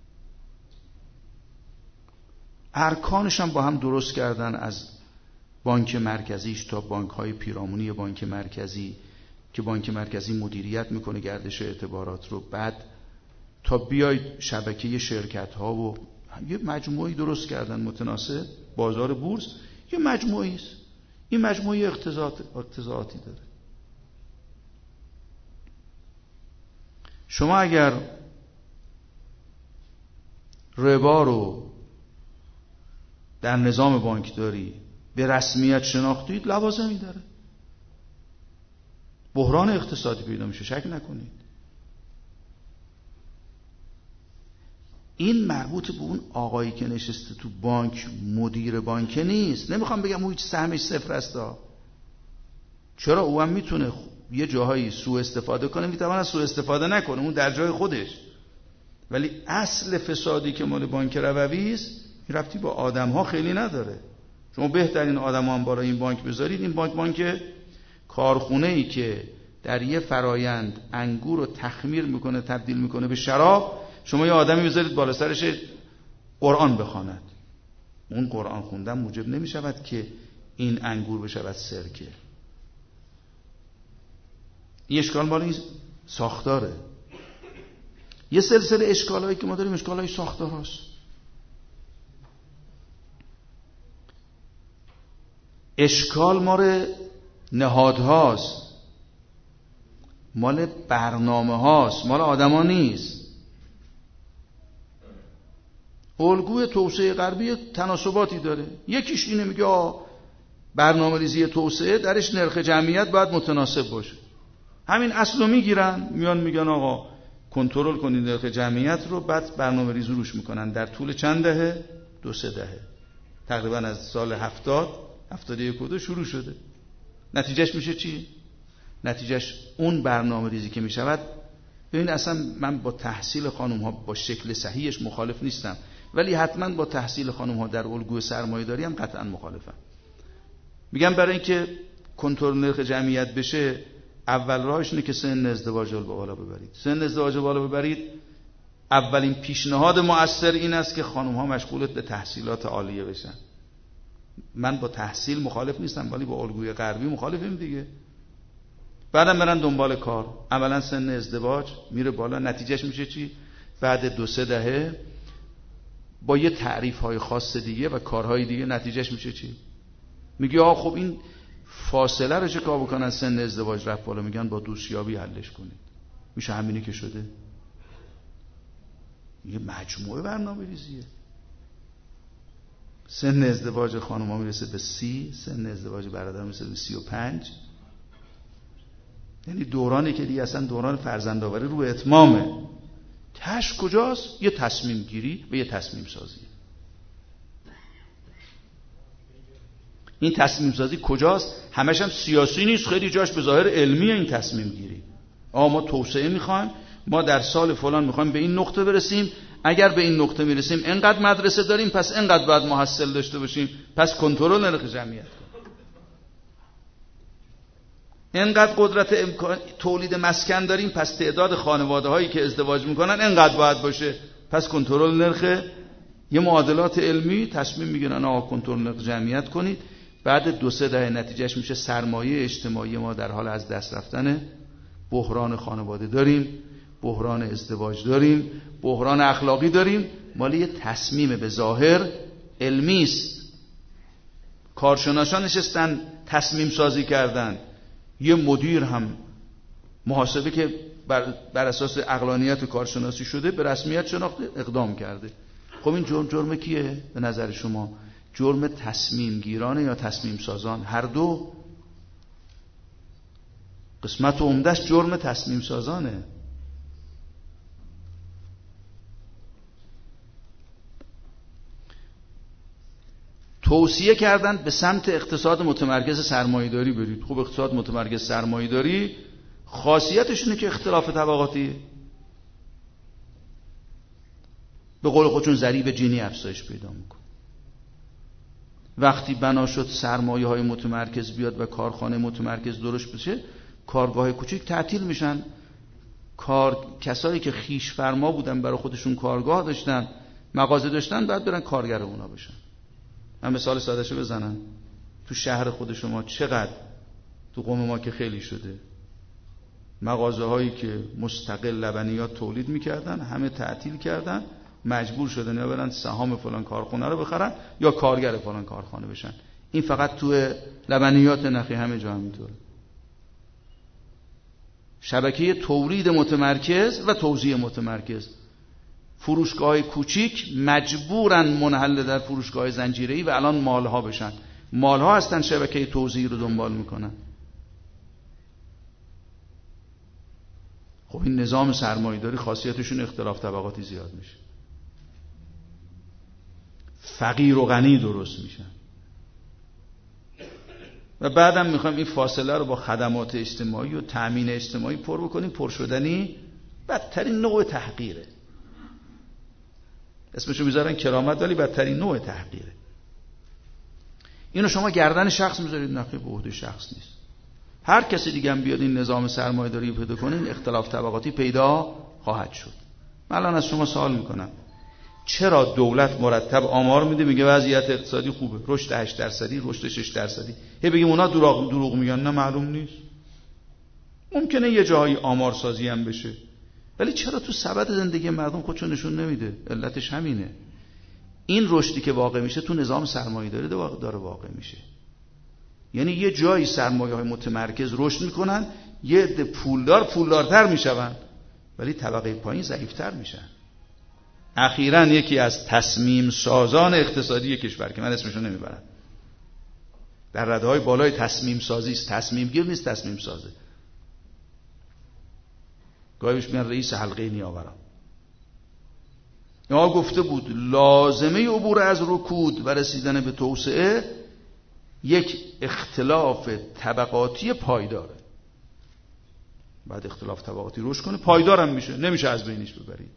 ارکانش هم با هم درست کردن، از بانک مرکزیش تا بانک های پیرامونی بانک مرکزی که بانک مرکزی مدیریت میکنه گردش اعتبارات رو، بعد تا بیاید شبکه شرکت ها و یه مجموعی درست کردن متناسب، بازار بورس یه مجموعی است. این مجموعه اقتضاعاتی داره. شما اگر ربا رو در نظام بانکداری به رسمیت شناختید، لوازمی داره، بحران اقتصادی پیدا میشه، شک نکنید. این مربوط به اون آقایی که نشسته تو بانک، مدیر بانک نیست. نمیخوام بگم اون هیچ سهمش صفر است، چرا او هم میتونه یه جاهایی سوء استفاده کنه، میتونه سوء استفاده نکنه، اون در جای خودش. ولی اصل فسادی که مال بانک ربوی است ربطی با آدم ها خیلی نداره. شما بهترین آدم ها هم برای این بانک بذارید، این بانک بانک کارخونه ای که در یه فرایند انگور رو تخمیر میکنه، تبدیل میکنه به شراب، شما یه آدمی بذارید بالا سرش قرآن بخواند، اون قرآن خوندن موجب نمیشود که این انگور بشود سرکه. این اشکال مال این ساختاره. یه سلسله اشکالایی که ما داریم اشکالای ساختار هاست. اشکال مال نهادهاست، مال برنامه هاست، مال آدم ها نیست. الگوی توسعه غربی تناسباتی داره. یکیش اینه، میگه برنامه‌ریزی توسعه درش نرخ جمعیت باید متناسب باشه. همین اصلو میگیرن، میان میگن آقا کنترل کنید نرخ جمعیت رو، بعد برنامه‌ریزی روش میکنن در طول چند دهه؟ دو سه دهه. تقریبا از سال هفتاد هفتاد و یک و دو شروع شده. نتیجهش میشه چی؟ نتیجهش اون برنامه‌ریزی که میشود. ببین اصلا من با تحصیل خانم ها با شکل صحیحش مخالف نیستم، ولی حتما با تحصیل خانم ها در الگوی سرمایه‌داری هم قطعا مخالفم. میگم برای اینکه کنترل نرخ جمعیت بشه، اول راهش اینه که سن ازدواج رو بالا ببرید. سن ازدواج رو بالا ببرید، اولین پیشنهاد مؤثر این است که خانم ها مشغول به تحصیلات عالیه بشن. من با تحصیل مخالف نیستم، ولی با الگوی غربی مخالفیم دیگه. بعدم برن دنبال کار، عملا سن ازدواج میره بالا. نتیجهش میشه چی؟ بعد دو سه دهه با یه تعریف های خاص دیگه و کارهای دیگه نتیجهش میشه چی؟ میگه آه خب این فاصله رو چه کار بکنن؟ سن ازدواج رفت بالا، میگن با دوستیابی حلش کنید. میشه همینی که شده. یه مجموعه برنامه ریزیه. سن ازدواج خانم ها میرسه به سی، سن ازدواج برادر میرسه به سی و پنج. یعنی دورانی که دیگه اصلا دوران فرزندآوری رو اتمامه. تش کجاست؟ یه تصمیم گیری و یه تصمیم سازی. این تصمیم سازی کجاست؟ همش هم سیاسی نیست، خیلی جاش به ظاهر علمیه این تصمیم گیری. آقا ما توسعه میخوایم، ما در سال فلان میخوایم به این نقطه برسیم، اگر به این نقطه میرسیم انقدر مدرسه داریم، پس انقدر باید محصل داشته باشیم، پس کنترل نرخ جمعیت کن. انقدر قدرت امکان تولید مسکن داریم، پس تعداد خانواده هایی که ازدواج میکنن انقدر باید باشه، پس کنترل نرخ. یه معادلات علمی تصمیم میگیرن آقا کنترل نرخ جمعیت کنید. بعد دو سه دهه نتیجهش میشه سرمایه اجتماعی ما در حال از دست رفتن. بحران خانواده داریم، بحران ازدواج داریم، بحران اخلاقی داریم، مال یه تصمیم به ظاهر علمی است. کارشناسان نشستن تصمیم سازی کردن، یه مدیر هم محاسبه که بر, بر اساس عقلانیت کارشناسی شده به رسمیت شناخته اقدام کرده. خب این جرم جرم کیه به نظر شما؟ جرم تصمیم گیرانه یا تصمیم سازان؟ هر دو. قسمت عمده‌اش جرم تصمیم سازانه. توصیه کردن به سمت اقتصاد متمرکز سرمایه‌داری برید. خب اقتصاد متمرکز سرمایه‌داری خاصیتش اینه که اختلاف طبقاتی، به قول خودشون ضریب جینی افزایش پیدا میکنه. وقتی بنا شد سرمایه‌های متمرکز بیاد و کارخانه متمرکز درست بشه، کارگاه کوچیک تعطیل میشن. کار کسایی که خیش فرما بودن برای خودشون کارگاه داشتن، مغازه داشتن، بعد برن کارگر اونا بشن. من مثال سادهشو بزنم. تو شهر خود شما چقدر، تو قوم ما که خیلی شده، مغازه هایی که مستقل لبنیات تولید میکردن همه تعطیل کردن، مجبور شدن یا برن سهام فلان کارخانه رو بخرن یا کارگر فلان کارخانه بشن. این فقط تو لبنیات نخی، همه جا همینطوره. شبکه تولید متمرکز و توزیع متمرکز. فروشگاه‌های کوچیک مجبورن منحل در فروشگاه زنجیره‌ای و الان مالها بشن. مالها هستن شبکه توزیع رو دنبال میکنن. خب این نظام سرمایه‌داری خاصیتشون اختلاف طبقاتی زیاد میشه. فقیر و غنی درست میشن. و بعدم میخوایم این فاصله رو با خدمات اجتماعی و تأمین اجتماعی پر بکنیم. پر شدنی بدترین نوع تحقیره. اسمشو میذارن کرامت، ولی بدترین نوع تحقیره. اینو شما گردن شخص میذارید، نخیر به عهده شخص نیست. هر کسی دیگه هم بیاد این نظام سرمایه‌داری پیدا کنه، این اختلاف طبقاتی پیدا خواهد شد. من الان از شما سوال میکنم چرا دولت مرتب آمار میده میگه وضعیت اقتصادی خوبه، رشد هشت درصدی، رشد شش درصدی، هی بگیم اونا دروغ دروغ میگن؟ نه معلوم نیست. ممکنه یه جایی آمار سازی هم بشه، ولی چرا تو سبد زندگی مردم خودشو نشون نمیده؟ علتش همینه. این رشدی که واقع میشه تو نظام سرمایه‌داری داره واقع میشه. یعنی یه جایی سرمایه‌های متمرکز رشد میکنن، یه عده پولدار پولدارتر میشون، ولی طبقه پایین ضعیفتر میشن. اخیراً یکی از تصمیم سازان اقتصادی کشور که من اسمشو نمیبرم، در رده‌های بالای تصمیم سازی است، تصمیم گیر نیست، تصمیم سازه. گاهی بهش میگن رئیس حلقه نیاوران. یا گفته بود لازمه عبور از رکود و رسیدن به توسعه یک اختلاف طبقاتی پایداره. بعد اختلاف طبقاتی رشد کنه پایدارم میشه، نمیشه از بینش ببرید.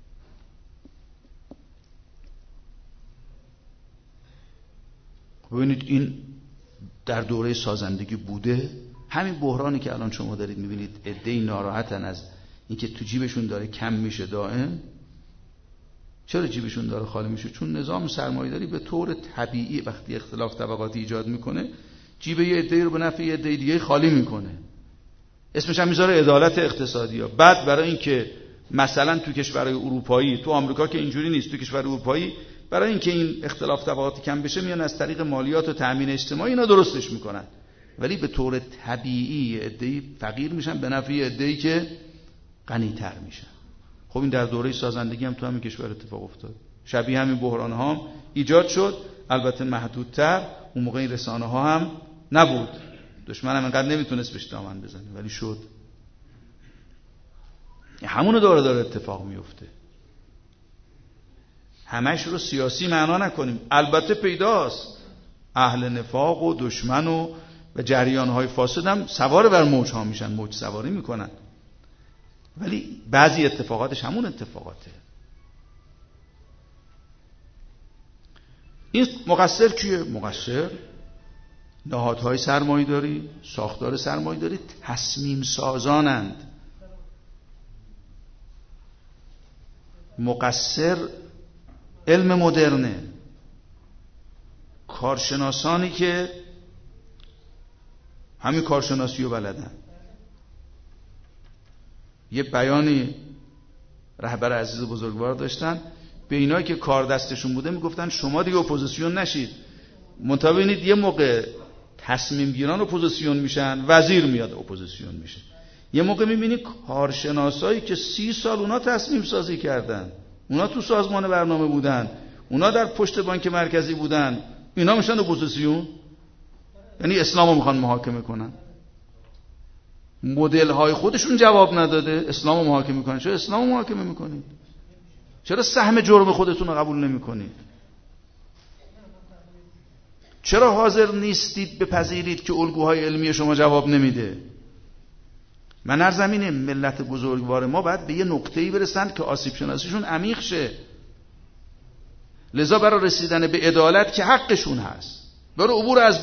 ببینید این در دوره سازندگی بوده. همین بحرانی که الان شما دارید میبینید عده‌ای ناراحتن از اینکه تو جیبشون داره کم میشه دائم. چرا جیبشون داره خالی میشه؟ چون نظام سرمایه‌داری به طور طبیعی وقتی اختلاف طبقاتی ایجاد میکنه جیب یه عده‌ای رو به نفع یه عده دیگه خالی میکنه. اسمش هم میذاره عدالت اقتصادی ها. بعد برای اینکه مثلا تو کشورهای اروپایی، تو آمریکا که اینجوری نیست، تو کشور اروپایی برای اینکه این اختلاف طبقاتی کم بشه میان از طریق مالیات و تامین اجتماعی اینا درستش میکنن، ولی به طور طبیعی عده‌ای فقیر میشن به نفع عده‌ای که غنی‌تر میشن. خب این در دوره سازندگی هم تو همین کشور اتفاق افتاد. شبیه همین بحران ها هم ایجاد شد، البته محدودتر. اون موقع این رسانه ها هم نبود، دشمن هم انقدر نمیتونست بهش دامن بزنه، ولی شد. همونو داره داره اتفاق میفته. همش رو سیاسی معنا نکنیم. البته پیداست اهل نفاق و دشمن و و جریان‌های فاسد هم سوار بر موج ها میشن، موج سواری میکنن، ولی بعضی اتفاقاتش همون اتفاقاته. این مقصر کیه؟ مقصر نهادهای سرمایه‌داری، ساختار سرمایه‌داری، تصمیم سازانند. مقصر علم مدرنه، کارشناسانی که همین کارشناسی رو بلدن. یه بیانی رهبر عزیز بزرگوار داشتن به اینایی که کار دستشون بوده میگفتن شما دیگه اپوزیسیون نشید. منتها ببینید یه موقع تصمیم گیران اپوزیسیون میشن، وزیر میاد اپوزیسیون میشه. یه موقع میبینی کارشناسایی که سی سال اونا تصمیم سازی کردن، اونا تو سازمان برنامه بودن، اونا در پشت بانک مرکزی بودن، اینا میشن اپوزیسیون. یعنی اسلامو میخوان محاکمه کنن. مدل های خودشون جواب نداده، اسلامو محاکمه میکنن. چرا اسلامو محاکمه میکنید؟ چرا سهم جرم خودتون رو قبول نمیکنید؟ چرا حاضر نیستید بپذیرید که الگوهای علمی شما جواب نمیده؟ من هر زمینه ملت بزرگوار ما باید به یه نقطه‌ای برسند که آسیب شناسیشون عمیق شه. لذا برای رسیدن به عدالت که حقشون هست، برای عبور از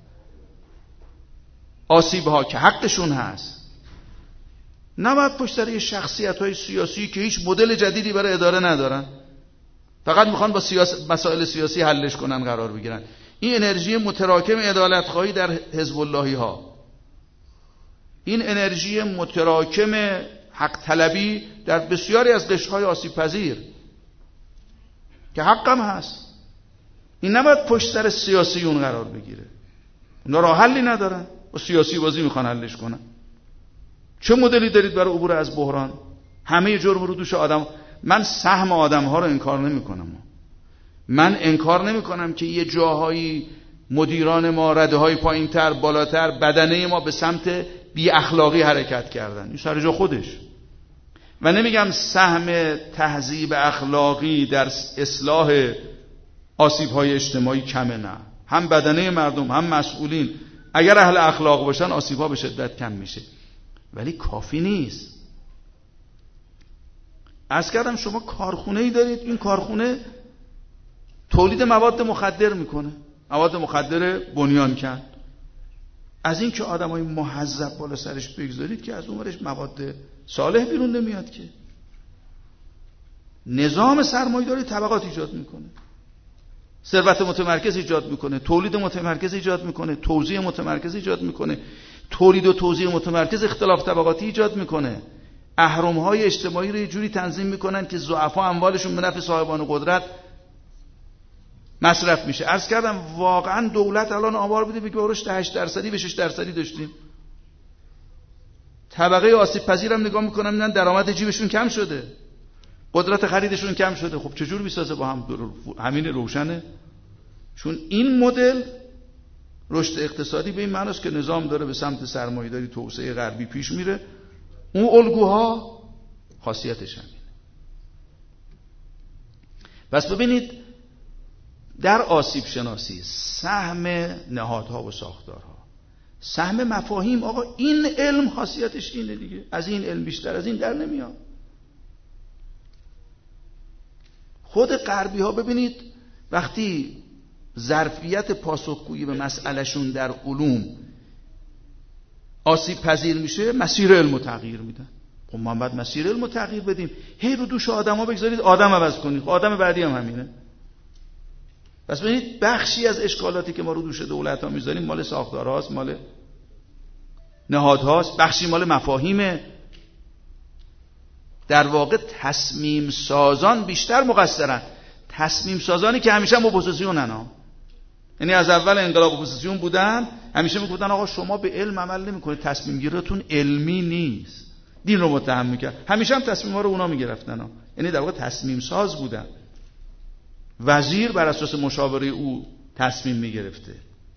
آسیب‌ها که حقشون هست، نباید پشت سر شخصیت‌های سیاسی که هیچ مدل جدیدی برای اداره ندارن، فقط میخوان با سیاس... مسائل سیاسی حلش کنن قرار بگیرن. این انرژی متراکم عدالت‌خواهی در حزب اللهی ها، این انرژی متراکم حق طلبی در بسیاری از قشرهای آسیب پذیر که حقم هست، این نباید پشت سر سیاسیون قرار بگیره. اونا راه حلی ندارن، با سیاسی بازی میخوان حلش کنن. چه مدلی دارید برای عبور از بحران؟ همه جرم رو دوش آدم. من سهم آدم ها رو انکار نمی کنم، من انکار نمی کنم که یه جاهایی مدیران ما رده های پایین تر بالاتر بدنه ما به سمت بی اخلاقی حرکت کردن، این سر جا خودش. و نمیگم سهم تهذیب اخلاقی در اصلاح آسیب های اجتماعی کمه، نه، هم بدنه مردم هم مسئولین اگر اهل اخلاق باشن آسیب ها به شدت کم میشه، ولی کافی نیست. عرض کردم شما کارخونه ای دارید، این کارخونه تولید مواد مخدر میکنه، مواد مخدر بنیان کن. از این که آدمای مهذب بالا سرش بگذارید که از اونورش مواد صالح بیرون نمیاد که. نظام سرمایه‌داری طبقات ایجاد میکنه، ثروت متمرکز ایجاد میکنه، تولید متمرکز ایجاد میکنه، توزیع متمرکز ایجاد میکنه، تولید و توزیع متمرکز اختلاف طبقاتی ایجاد میکنه. اهرم‌های اجتماعی رو یه جوری تنظیم میکنن که ضعفا اموالشون به نفع صاحبان قدرت مصرف میشه. عرض کردم واقعا دولت الان آمار بده بگه رشد هشت درصدی به شش درصدی داشتیم. طبقه آسیب پذیرم نگاه میکنم میبینن درآمد جیبشون کم شده، قدرت خریدشون کم شده. خب چجور میسازه با هم؟ همین روشنه. چون این مدل رشد اقتصادی به این معناست که نظام داره به سمت سرمایه‌داری توسعه غربی پیش میره. اون الگوها خاصیتش همینه. پس ببینید در آسیب شناسی سهم نهادها و ساختارها، سهم مفاهیم، آقا این علم خاصیتش اینه دیگه، از این علم بیشتر از این در نمیاد. خود غربی ها ببینید وقتی ظرفیت پاسخگویی به مسئلهشون در علوم آسیب پذیر میشه، مسیر علم رو تغییر میدن. خب ما باید مسیر علم رو تغییر بدیم، هی رو دوش آدم ها بگذارید آدم عوض کنید. خب آدم بعدی هم همینه. پس ببینید بخشی از اشکالاتی که ما رو دوش دولت ها میذاریم مال ساختارهاست، مال نهادهاست، بخشی مال مفاهیمه. در واقع تصمیم سازان بیشتر مقصرن، تصمیم سازانی که همیشه هم اپوزیسیونن ها. یعنی از اول انقلاب اپوزیسیون بودن، همیشه میگفتن آقا شما به علم عمل نمیکنید، تصمیم گیریتون علمی نیست. دین رو متهم میکرد، همیشه هم تصمیم ها رو اونا میگرفتن ها. یعنی در واقع تصمیم ساز بودن. وزیر بر اساس مشاوره او تصمیم میگرفته.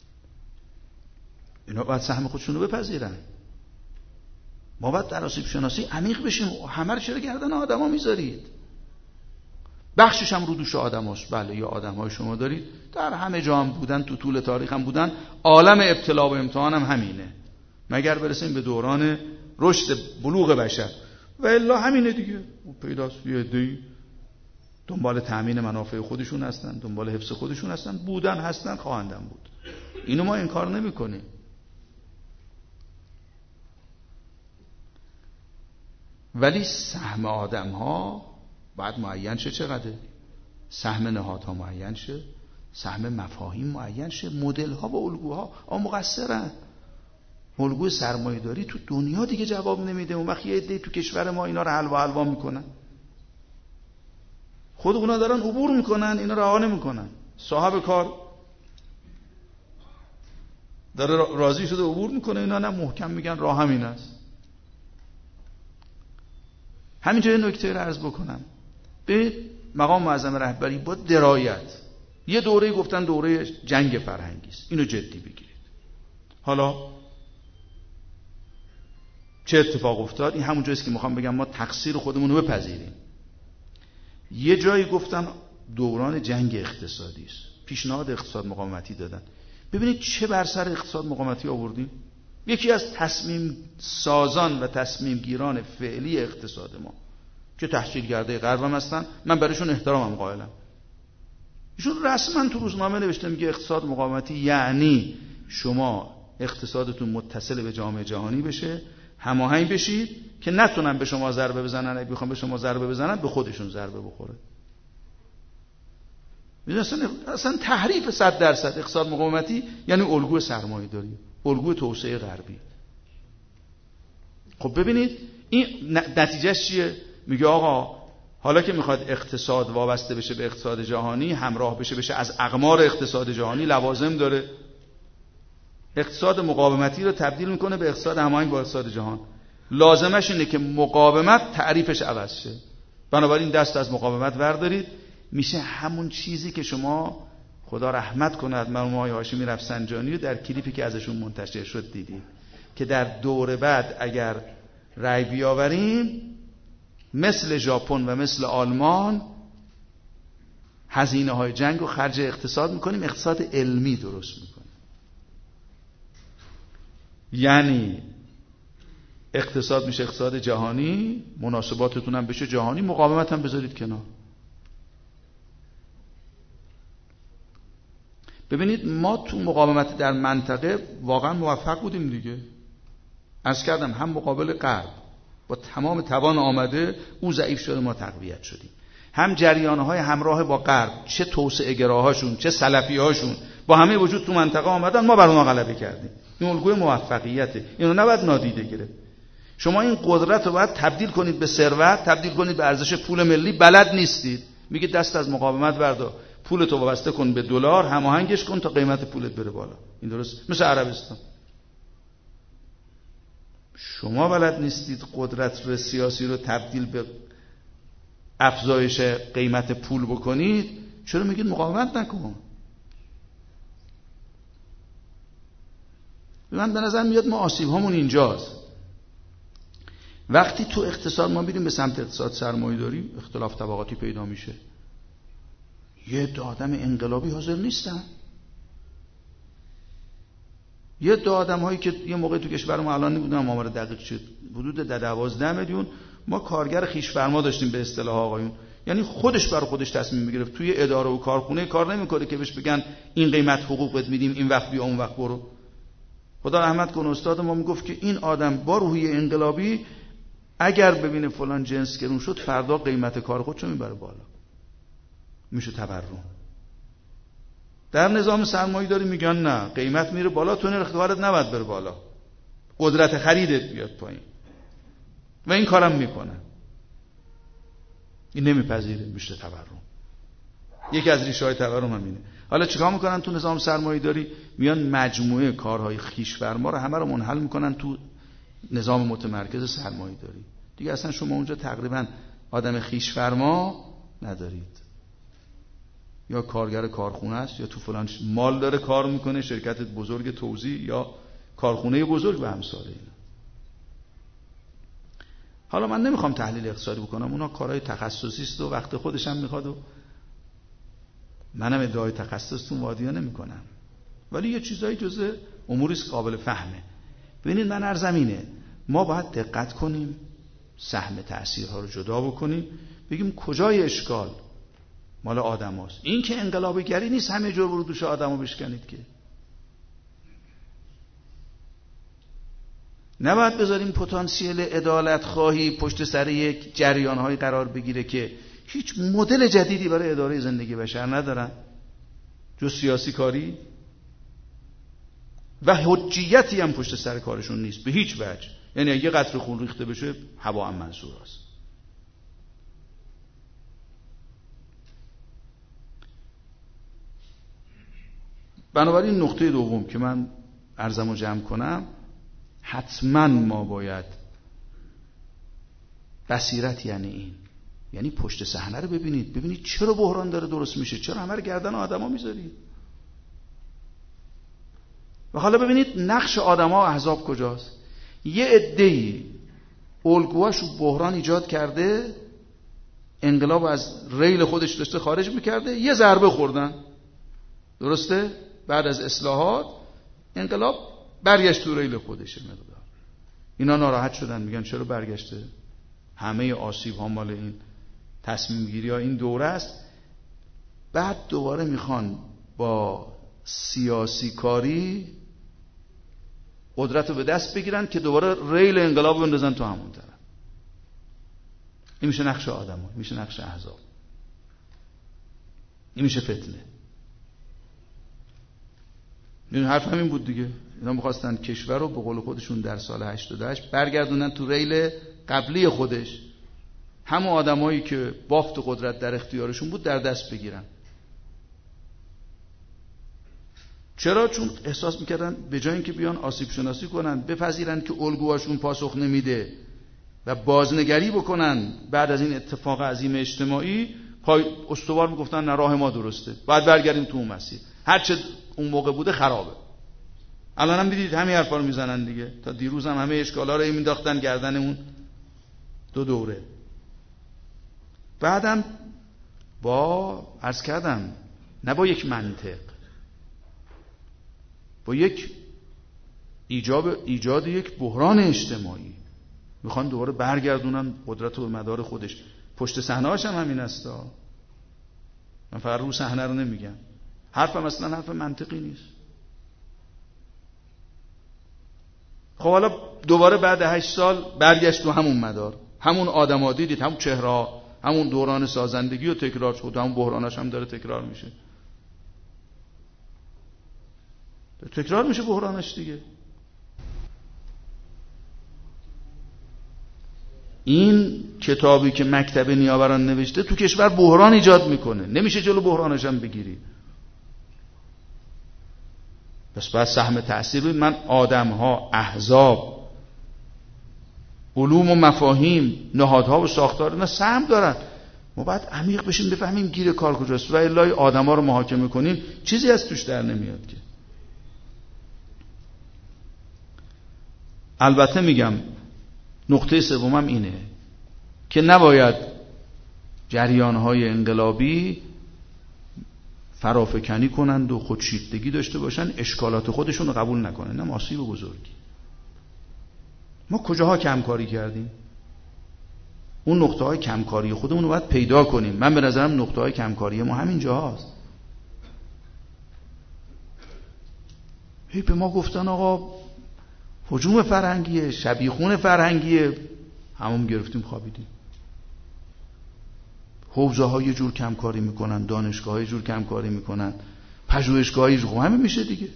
اینا باید سهم خودشون رو بپذیرن. ما باید در آسیب شناسی عمیق بشیم. همه رو چرا گردن آدما میذارید؟ بخشش هم رو دوش آدم هاست. بله یا آدم های شما دارید در همه جا هم بودن، تو طول تاریخ هم بودن. عالم ابتلا و امتحان هم همینه، مگر برسیم به دوران رشد بلوغ بشر. و الا همینه دیگه، پیداست یه عده‌ای دنبال تأمین منافع خودشون هستن، دنبال حفظ خودشون هستن، بودن هستن، خواهندن بود. اینو ما انکار نمی کنیم. ولی سهم آدم ها باید معین شه. چقدره؟ سهم نهادها معین شه، سهم مفاهیم معین شه، مدل ها و الگوها آ مقصرن. الگوی سرمایه‌داری تو دنیا دیگه جواب نمیده. اون وقت یه عده تو کشور ما اینا رو حلوا حلوا میکنن، خود اونا دارن عبور میکنن، اینا رها نمیکنن. صاحب کار داره راضی شده عبور میکنه، اینا نه محکم میگن راه همین است. همینجا یه نکته رو عرض بکنم. به مقام معظم رهبری با درایت یه دوره گفتن دوره جنگ فرهنگی است، اینو جدی بگیرید. حالا چه اتفاق افتاد؟ این همون جاییست که میخوام بگم ما تقصیر خودمون رو بپذیریم. یه جایی گفتن دوران جنگ اقتصادی است، پیشنهاد اقتصاد مقاومتی دادن. ببینید چه بر سر اقتصاد مقاومتی آوردیم. یکی از تصمیم سازان و تصمیم گیران فعلی اقتصاد ما که تحصیل کرده غربم هستن، من برایشون احترامم قائلم. ایشون رسما تو روزنامه نوشته میگه اقتصاد مقاومتی یعنی شما اقتصادتون متصل به جامعه جهانی بشه، هماهنگ بشید که نتونن به شما ضربه بزنن، اگه بخوام به شما ضربه بزنن به خودشون ضربه بخوره. اصلا اصلا تحریف صد درصد. اقتصاد مقاومتی یعنی الگوی سرمایه‌داری، الگوی توسعه غربی. خب ببینید این نتیجهش چیه؟ میگه آقا حالا که میخواد اقتصاد وابسته بشه به اقتصاد جهانی، همراه بشه بشه از اقمار اقتصاد جهانی، لوازم داره. اقتصاد مقاومتی رو تبدیل میکنه به اقتصاد هماهنگ با اقتصاد جهان. لازمش اینه که مقاومت تعریفش عوض شه. بنابراین دست از مقاومت بردارید، میشه همون چیزی که شما خدا رحمت کند مرحوم آقای هاشمی رفسنجانی رو در کلیپی که ازشون منتشر شد دیدید که در دور بعد اگر رأی بیاوریم مثل ژاپن و مثل آلمان هزینه های جنگ رو خرج اقتصاد میکنیم، اقتصاد علمی درست میکنیم. یعنی اقتصاد میشه اقتصاد جهانی، مناسباتتون هم بشه جهانی، مقاومت هم بذارید کنار. ببینید ما تو مقاومت در منطقه واقعا موفق بودیم دیگه. عرض کردم هم مقابل غرب با تمام توان آمده، او ضعیف شده ما تقویت شدیم. هم جریانهای همراه با غرب، چه توسعه گراهاشون چه سلفی هاشون، با همه وجود تو منطقه آمدن، ما بر اونها غلبه کردیم. این الگوی موفقیته، اینو نباید نادیده گرفت. شما این قدرت رو باید تبدیل کنید به ثروت، تبدیل کنید به ارزش پول ملی. بلد نیستید، میگه دست از مقاومت بردار، پولتو وابسته کن به دلار، هماهنگش کن تا قیمت پولت بره بالا. این درست؟ مثل عربستان. شما بلد نیستید قدرت رو سیاسی رو تبدیل به افزایش قیمت پول بکنید، چرا میگید مقاومت نکن؟ من به نظر میاد ما آسیب هامون اینجاست. وقتی تو اقتصاد ما میریم به سمت اقتصاد سرمایه‌داری، اختلاف طبقاتی پیدا میشه. یه عده آدم انقلابی حاضر نیستن. یه عده آدم‌هایی که یه موقع تو کشور ما الان نمیدونم آمار دقیق چه حدود دوازده میلیون ما کارگر خویش‌فرما داشتیم به اصطلاح آقایون. یعنی خودش برای خودش تصمیم میگرفت، توی اداره و کارخونه کار نمیکنه که بهش بگن این قیمت حقوقت میدیم، این وقت بیا اون وقت برو. خدا رحمت کنه استاد ما میگفت که این آدم با روحیه انقلابی اگر ببینه فلان جنس گرون شد فردا قیمت کار خودشو میبره بالا، میشه تورم. در نظام سرمایه‌ای داری میگن نه قیمت میره بالا، تو نرخ کارت نباید بره بالا، قدرت خریدت بیاد پایین و این کارم میکنه. این نمیپذیره، میشه تورم. یکی از ریشه‌های تورم همینه. حالا چیکار میکنن تو نظام سرمایه‌ای داری؟ میان مجموعه کارهای خویش‌فرما رو همه رو منحل میکنن تو نظام متمرکز سرمایه‌ای داری. دیگه اصلا شما اونجا تقریبا آدم خویش‌فرما ندارید. یا کارگر کارخونه است یا تو فلان مال داره کار میکنه، شرکت بزرگ توزیع یا کارخونه بزرگ و امثال اینا. حالا من نمیخوام تحلیل اقتصادی بکنم، اونا کارهای تخصصی است و وقت خودش هم میخواد و منم ادعای تخصص تو وادیا نمیکنم، ولی یه چیزایی جزء اموری است قابل فهمه. ببینید من عرضم اینه، ما باید دقت کنیم، سهم تأثیرها رو جدا بکنیم، بگیم کجای اشکال مال آدم هاست. این که انقلاب گری نیست همه جور برو دوش آدم رو بشکنید که. نباید بذاریم پتانسیل عدالت خواهی پشت سر یک جریان های قرار بگیره که هیچ مدل جدیدی برای اداره زندگی بشر ندارن جز سیاسی کاری و حجیتی هم پشت سر کارشون نیست به هیچ وجه. یعنی اگه قطره خون ریخته بشه هوا هم منصور است. بنابراین نقطه دوم که من عرضمو جمع کنم، حتما ما باید بصیرت یعنی این، یعنی پشت صحنه رو ببینید، ببینید چرا بحران داره درست میشه، چرا همه رو گردن آدما میذارید و حالا ببینید نقش آدما و احزاب کجاست. یه عده‌ای الگوهاشو بحران ایجاد کرده، انقلاب از ریل خودش داشته خارج میکرده، یه ضربه خوردن، درسته؟ بعد از اصلاحات انقلاب برگشت تو ریل خودشه مقدار. اینا ناراحت شدن، میگن چرا برگشته؟ همه آسیب ها مال این تصمیم گیری ها این دوره است. بعد دوباره میخوان با سیاسی کاری قدرت رو به دست بگیرن که دوباره ریل انقلاب رو بندازن تو همون طرف. این میشه نقش آدم ها، این میشه نقش احزاب، این میشه فتنه. این حرف همین بود دیگه. اینا می‌خواستن کشور رو به قول خودشون در سال هشتاد و هشت برگردونن تو ریل قبلی خودش، همون آدمایی که بافت قدرت در اختیارشون بود در دست بگیرن. چرا؟ چون احساس میکردن به جای اینکه بیان آسیب شناسی کنن، بپذیرن که الگوهاشون پاسخ نمیده و بازنگری بکنن بعد از این اتفاق عظیم اجتماعی، پای استوار میگفتن نه راه ما درسته، باید برگردیم تو اون مسیر، هرچه اون موقع بوده خرابه. الان هم دیدید همین حرفا رو میزنن دیگه. تا دیروز هم همه اشکالا رو مینداختن گردن اون دو دوره. بعدم با عرض کردم نه با یک منطق، با یک ایجاب ایجاد یک بحران اجتماعی میخوان دوباره برگردونن قدرت و مدار خودش. پشت صحنه‌اش هم همین هستا. من فقط رو صحنه رو نمیگم. حرفم اصلا حرف منطقی نیست. خب حالا دوباره بعد هشت سال برگشت تو همون مدار، همون آدم‌ها دیدید، همون چهره، همون دوران سازندگی و تکرار شد، همون بحراناش هم داره تکرار میشه. تکرار میشه بحرانش دیگه. این کتابی که مکتب نیاوران نوشته تو کشور بحران ایجاد میکنه، نمیشه جلو بحرانش هم بگیری. پس باید سهم تأثیر بید. من آدم‌ها، احزاب، علوم و مفاهیم، نهادها و ساختار اینا سهم دارن. ما باید عمیق بشیم بفهمیم گیر کار کجاست و الا آدم‌ها رو محاکمه کنیم چیزی از توش در نمیاد که. البته میگم نقطه سومم اینه که نباید جریان‌های انقلابی فرافکنی کنند و خودشیفتگی داشته باشن، اشکالات خودشون رو قبول نکنن. نه، آسیب بزرگی. ما کجاها کمکاری کردیم؟ اون نقطه های کمکاری خودمون رو باید پیدا کنیم. من به نظرم نقطه های کمکاری ما همین جاهاست. هی به ما گفتن آقا هجوم فرهنگیه، شبیخون فرهنگیه، همون گرفتیم خوابیدیم. حوزه ها یه جور کمکاری میکنن، دانشگاه ها یه جور کمکاری میکنن، پژوهشگاه ها یه جور، همین میشه دیگه.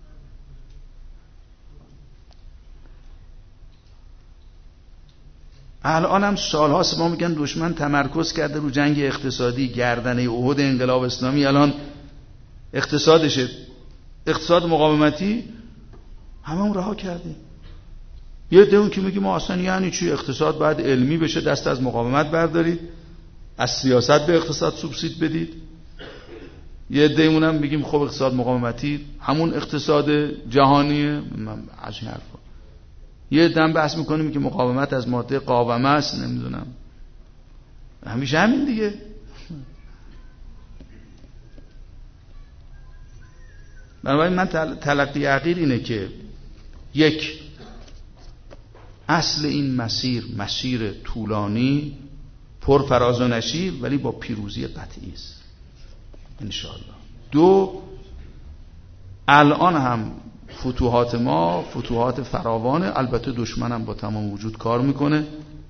الان هم سال هاست ما میگن دشمن تمرکز کرده رو جنگ اقتصادی، گردنه احد انقلاب اسلامی الان اقتصادشه، اقتصاد مقاومتی، همه اون رها کردیم. یه عده اون که میگه ما اصلا یعنی چی اقتصاد باید علمی بشه، دست از مقاومت بردارید، از سیاست به اقتصاد سوبسید بدید. یه عده اونم میگیم خب اقتصاد مقاومتی همون اقتصاد جهانیه، از این حرفا. یه دم بحث میکنیم که مقاومت از ماده قاومه است، نمیدونم، همیشه همین دیگه. بنابراین من تلقی عقیل اینه که یک، اصل این مسیر مسیر طولانی پر فراز و نشیب ولی با پیروزی قطعی است انشاءالله. دو، الان هم فتوحات ما فتوحات فراوانه، البته دشمنم با تمام وجود کار میکنه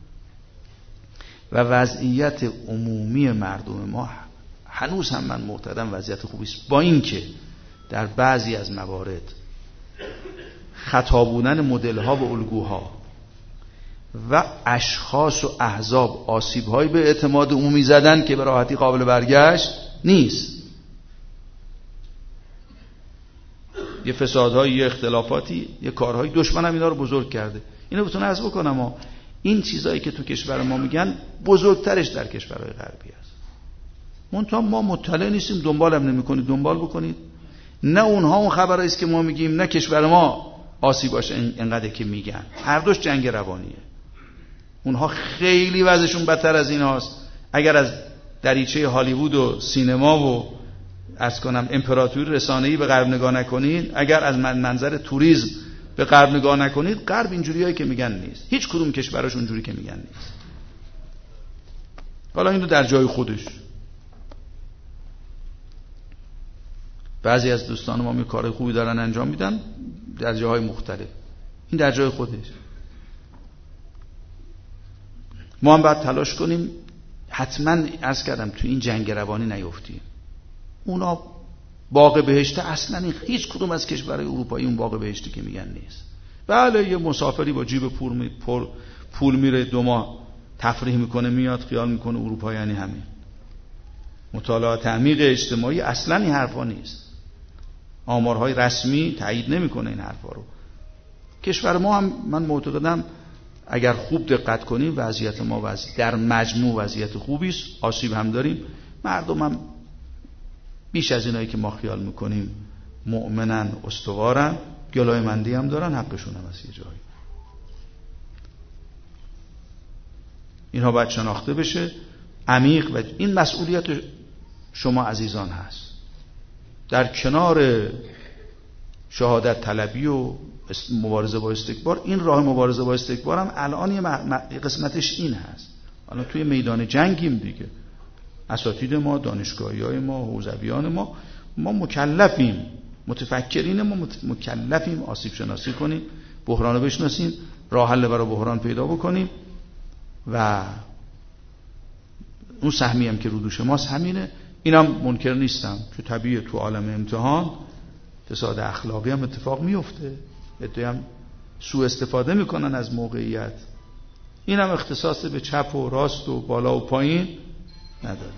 و وضعیت عمومی مردم ما هنوز هم من معتقدم وضعیت خوبی است، با اینکه در بعضی از موارد خطا بودن مدل ها و الگوها و اشخاص و احزاب آسیب هایی به اعتماد عمومی زدن که به راحتی قابل برگشت نیست. یه فسادهایی، یه اختلافاتی، یه کارهایی، دشمن هم اینا رو بزرگ کرده. اینو بتونه عرض بکنم ما این چیزایی که تو کشور ما میگن بزرگترش در کشورهای غربی است. منتها ما مطلع نیستیم، دنبال هم نمی‌کنید، دنبال بکنید. نه اونها اون خبرایی است که ما میگیم، نه کشور ما آسیب باشه اینقدر که میگن. هر دوش جنگ روانیه. اونها خیلی وضعشون بدتر از این هاست. اگر از دریچه هالیوود و سینما و از کنم امپراتوری رسانه‌ای به غرب نگاه نکنید، اگر از منظر توریسم به غرب نگاه نکنید، غرب اینجوریایی که میگن نیست. هیچ کدوم کشورش اونجوری که میگن نیست. حالا اینو در جای خودش. بعضی از دوستان ما می کار خوبی دارن انجام میدن در جاهای مختلف. این در جای خودش. ما هم باید تلاش کنیم حتما عرض کردم تو این جنگ روانی نیفتیم. اونا باغ بهشته اصلا این هیچ کدوم از کشورهای اروپایی اون باغ بهشتی که میگن نیست. بله یه مسافری با جیب پول می پر پول میره دو ماه تفریح میکنه میاد خیال میکنه اروپا یعنی همین. مطالعه تعمیق اجتماعی اصلا این حرفا نیست. آمارهای رسمی تایید نمیکنه این حرفا رو. کشور ما هم من معتقدم اگر خوب دقت کنیم وضعیت ما وضعیت در مجموع وضعیت خوبی است، آسیب هم داریم، مردم هم بیش از اینایی که ما خیال میکنیم مؤمنن، استوارن، گلایمندی هم دارن، حقشون هم از یه جایی. اینها باید شناخته بشه عمیق و این مسئولیت شما عزیزان هست. در کنار شهادت طلبی و مبارزه با استکبار، این راه مبارزه با استکبار هم الان یه قسمتش این هست. الان توی میدان جنگیم دیگه. اساتید ما، دانشگاهی‌های ما، حوزویان ما، ما مکلفیم، متفکرین ما مکلفیم آسیب شناسی کنیم، بحران رو بشناسیم، راه حل برای بحران پیدا بکنیم و اون سهمی هم که رو دوش ماست همینه. اینم منکر نیستم که طبیعیه تو عالم امتحان فساد اخلاقی هم اتفاق میفته، عده‌ای هم سوء استفاده میکنن از موقعیت. اینم اختصاص به چپ و راست و بالا و پایین نداره.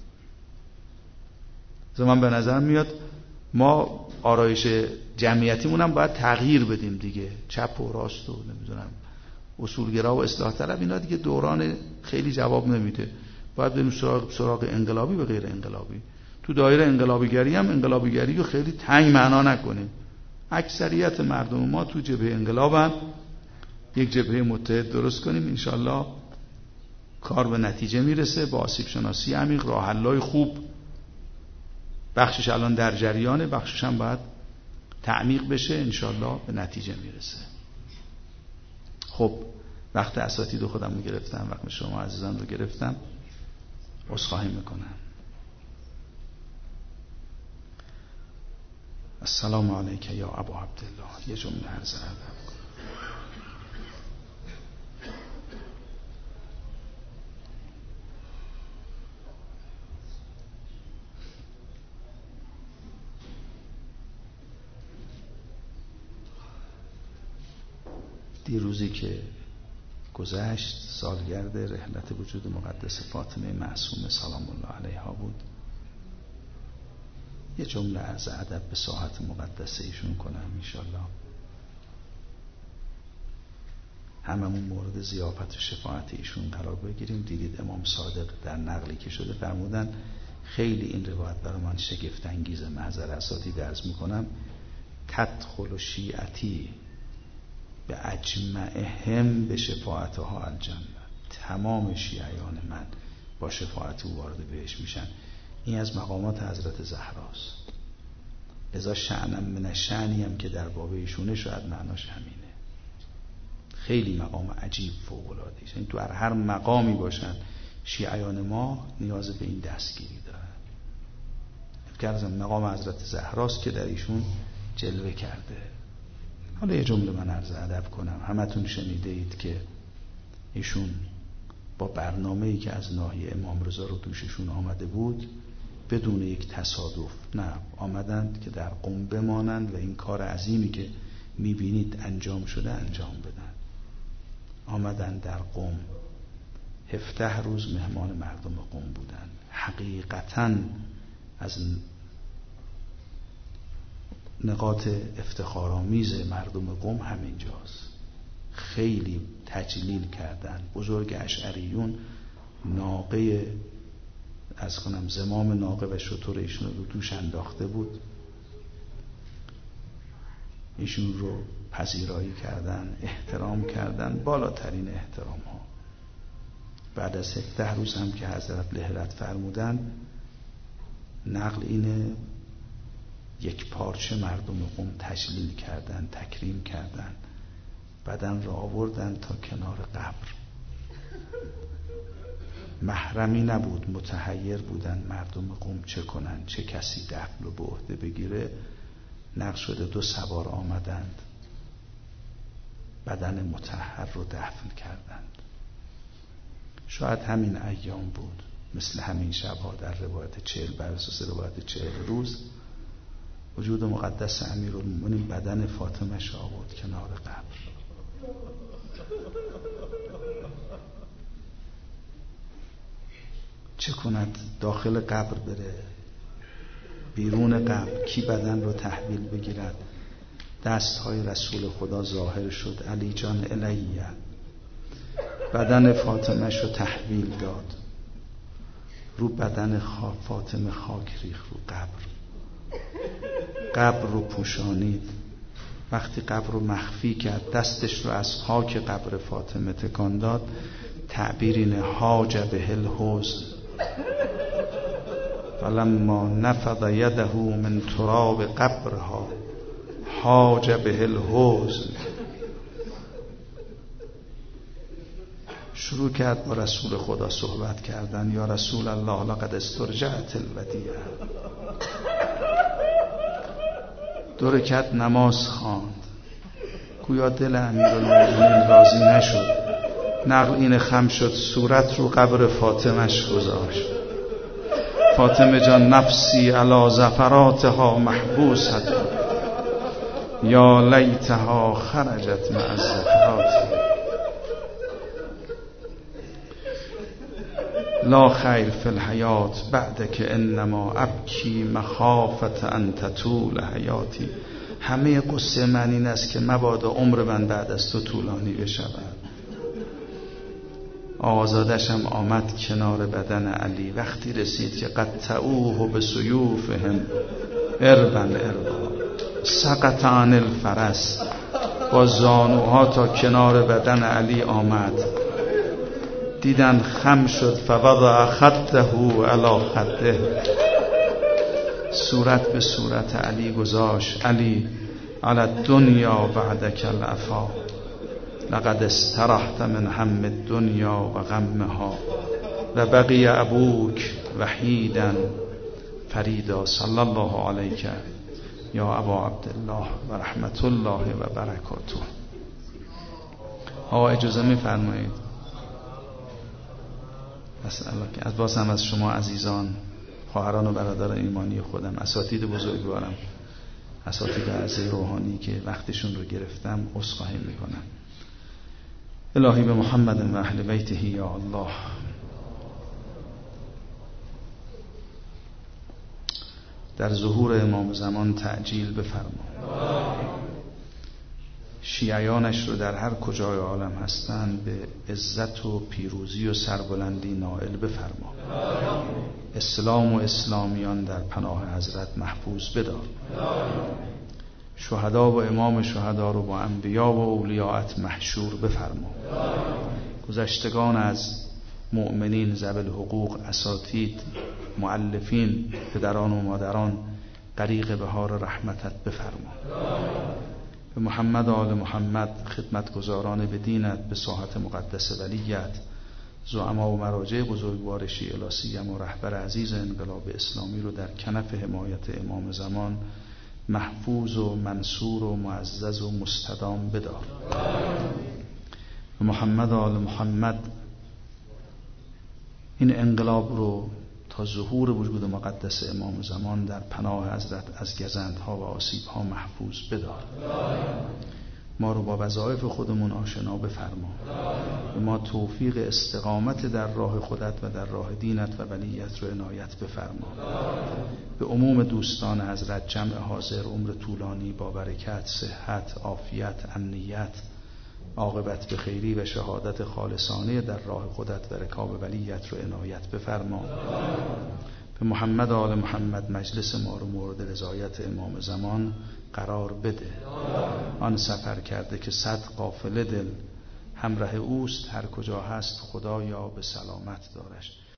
زمان به نظر میاد ما آرایش جمعیتیمون هم باید تغییر بدیم دیگه. چپ و راست و نمیدونم اصولگرا و اصلاح طلب اینا دیگه دوران خیلی جواب نمیده. باید بریم سراغ, سراغ انقلابی و غیر انقلابی. تو دایره انقلابیگری هم انقلابیگری رو خیلی تنگ معنا نکنیم. اکثریت مردم ما تو جبهه انقلابن یک جبهه متحد درست کنیم، انشالله کار به نتیجه میرسه. با آسیب شناسی عمیق، راه حل‌های خوب، بخشش الان در جریانه، بخشش هم باید تعمیق بشه، انشالله به نتیجه میرسه. خب وقت اساتید خودم رو گرفتم، وقت شما عزیزان رو گرفتم، عذرخواهی میکنم. السلام علیک یا ابا عبدالله. یه جمله عرض ادب کن. دیروزی که گذشت سالگرد رحلت وجود مقدس فاطمه معصومه سلام الله علیها بود. یه جمله عرض ادب به ساحت مقدسه ایشون کنم انشالله. هممون مورد ضیافت و شفاعت ایشون قرار بگیریم. دیدید امام صادق در نقلی که شده فرمودن خیلی این روایت برای من شگفت انگیزه. محضر اساتید عرض میکنم تدخل شیعتی به اجمعهم به شفاعتها الجنه. تمام شیعیان من با شفاعت او وارد بهش میشن. این از مقامات حضرت زهراست. لذا شأنم من الشأنی هم که در باب ایشونه شاید معناش همینه. خیلی مقام عجیب فوق العاده است. این تو هر مقامی باشن شیعیان ما نیاز به این دستگیری دارن. فکر مقام حضرت زهراست که در ایشون جلوه کرده. حالا یه جمله من عرض ادب کنم. همتون شنیده اید که ایشون با برنامه‌ای که از ناحیه امام رضا رو دوششون آمده بود بدون یک تصادف نه آمدند که در قم بمانند و این کار عظیمی که میبینید انجام شده انجام بدن. آمدند در قم، هفده روز مهمان مردم قم بودن. حقیقتاً از نقاط افتخارآمیز مردم قم همینجاست. خیلی تجلیل کردن. بزرگ اشعریون ناقه از کنم زمام ناقه و شتر ایشون رو دوش انداخته بود، ایشون رو پذیرایی کردن، احترام کردن، بالاترین احترام ها. بعد از هفده روز هم که حضرت لهرت فرمودن، نقل اینه یک پارچه مردم قم تجلیل کردن، تکریم کردن، بدن را آوردن تا کنار قبر. محرمی نبود، متحیر بودن مردم قم چه کنن، چه کسی دفن رو به عهده بگیره. نقل شده دو سوار آمدند، بدن مطهر رو دفن کردند. شاید همین ایام بود، مثل همین شبها در روایت چهل بر اساس روایت چهل روز وجود مقدس امیرالمومنین بدن فاطمه ش آورد کنار قبر. چه کند داخل قبر بره، بیرون قبر کی بدن رو تحویل بگیرد؟ دستهای رسول خدا ظاهر شد. علی جان الیه، بدن فاطمه شو تحویل داد، رو بدن فاطمه خاک ریخ رو قبر، قبر رو پوشانید. وقتی قبر رو مخفی کرد، دستش رو از خاک قبر فاطمه تکان داد. تعبیر اینه حاج به الحزن فلما نفض یده من تراب قبرها حاج به الحزن. شروع کرد با رسول خدا صحبت کردن. یا رسول الله لقد استرجعت الودیعه. دو رکعت نماز خواند، گویا دل امیرالمومنین راضی نشد. نقل این خم شد، صورت رو قبر فاطمهش گذاشت. فاطمه جان نفسی علی زفراتها محبوست یا لیتها خرجت مع الزفرات. لا خیر فی الحیات بعد که انما ابکی مخافت ان تطول حیاتی. همه قصه من این است که مبادا عمر من بعد از تو طولانی بشود. آزادش هم آمد کنار بدن علی. وقتی رسید که قطعوه به سیوفهم اربن اربا سقط عن الفرس با زانوها تا کنار بدن علی آمد. دیدن خم شد، فوضع خده علی خده، صورت به صورت علی گذاشت. علی علی الدنیا بعدک العفا، لقد استرحت من هم الدنیا و غمها و بقی ابوک وحیدا فریدا. صلی الله علیک یا ابا عبدالله و رحمت الله و برکاته. آقا اجازه می‌فرمایید از باز هم از شما عزیزان، خواهران و برادران ایمانی خودم، اساتید بزرگوارم، اساتید اعزای روحانی که وقتشون رو گرفتم، عذرخواهی میکنم. الهی به محمد و اهل بیته یا الله. در ظهور امام زمان تعجیل بفرما. شیعیانش رو در هر کجای عالم هستند به عزت و پیروزی و سربلندی نائل بفرما. اسلام و اسلامیان در پناه حضرت محفوظ بدار. شهدا و امام شهدا رو با انبیا و اولیاءت محشور بفرما. گذشتگان از مؤمنین ذوی الحقوق، اساتید، مؤلفین، پدران و مادران غریق بهار رحمتت بفرما. به محمد و آل محمد، خدمتگزاران به دینت، به ساحت مقدس ولیت، زعما و مراجع بزرگوار شیعه لا سیما و رهبر عزیز انقلاب اسلامی رو در کنف حمایت امام زمان محفوظ و منصور و معزز و مستدام بدار. به محمد و آل محمد این انقلاب رو تا ظهور وجود مقدس امام زمان در پناه حضرت از گزندها و آسیبها محفوظ بدار. ما رو با وظایف خودمون آشنا بفرما. به ما توفیق استقامت در راه خودت و در راه دینت و ولیت رو عنایت بفرما. به عموم دوستان حضرت جمع حاضر عمر طولانی با برکت، صحت، عافیت، امنیت، عاقبت به خیری و شهادت خالصانه در راه خودت و رکاب ولیت رو عنایت بفرما. به محمد و آل محمد مجلس ما رو مورد رضایت امام زمان قرار بده. آن سفر کرده که صد قافله دل همراه اوست، هر کجا هست خدایا به سلامت دارش.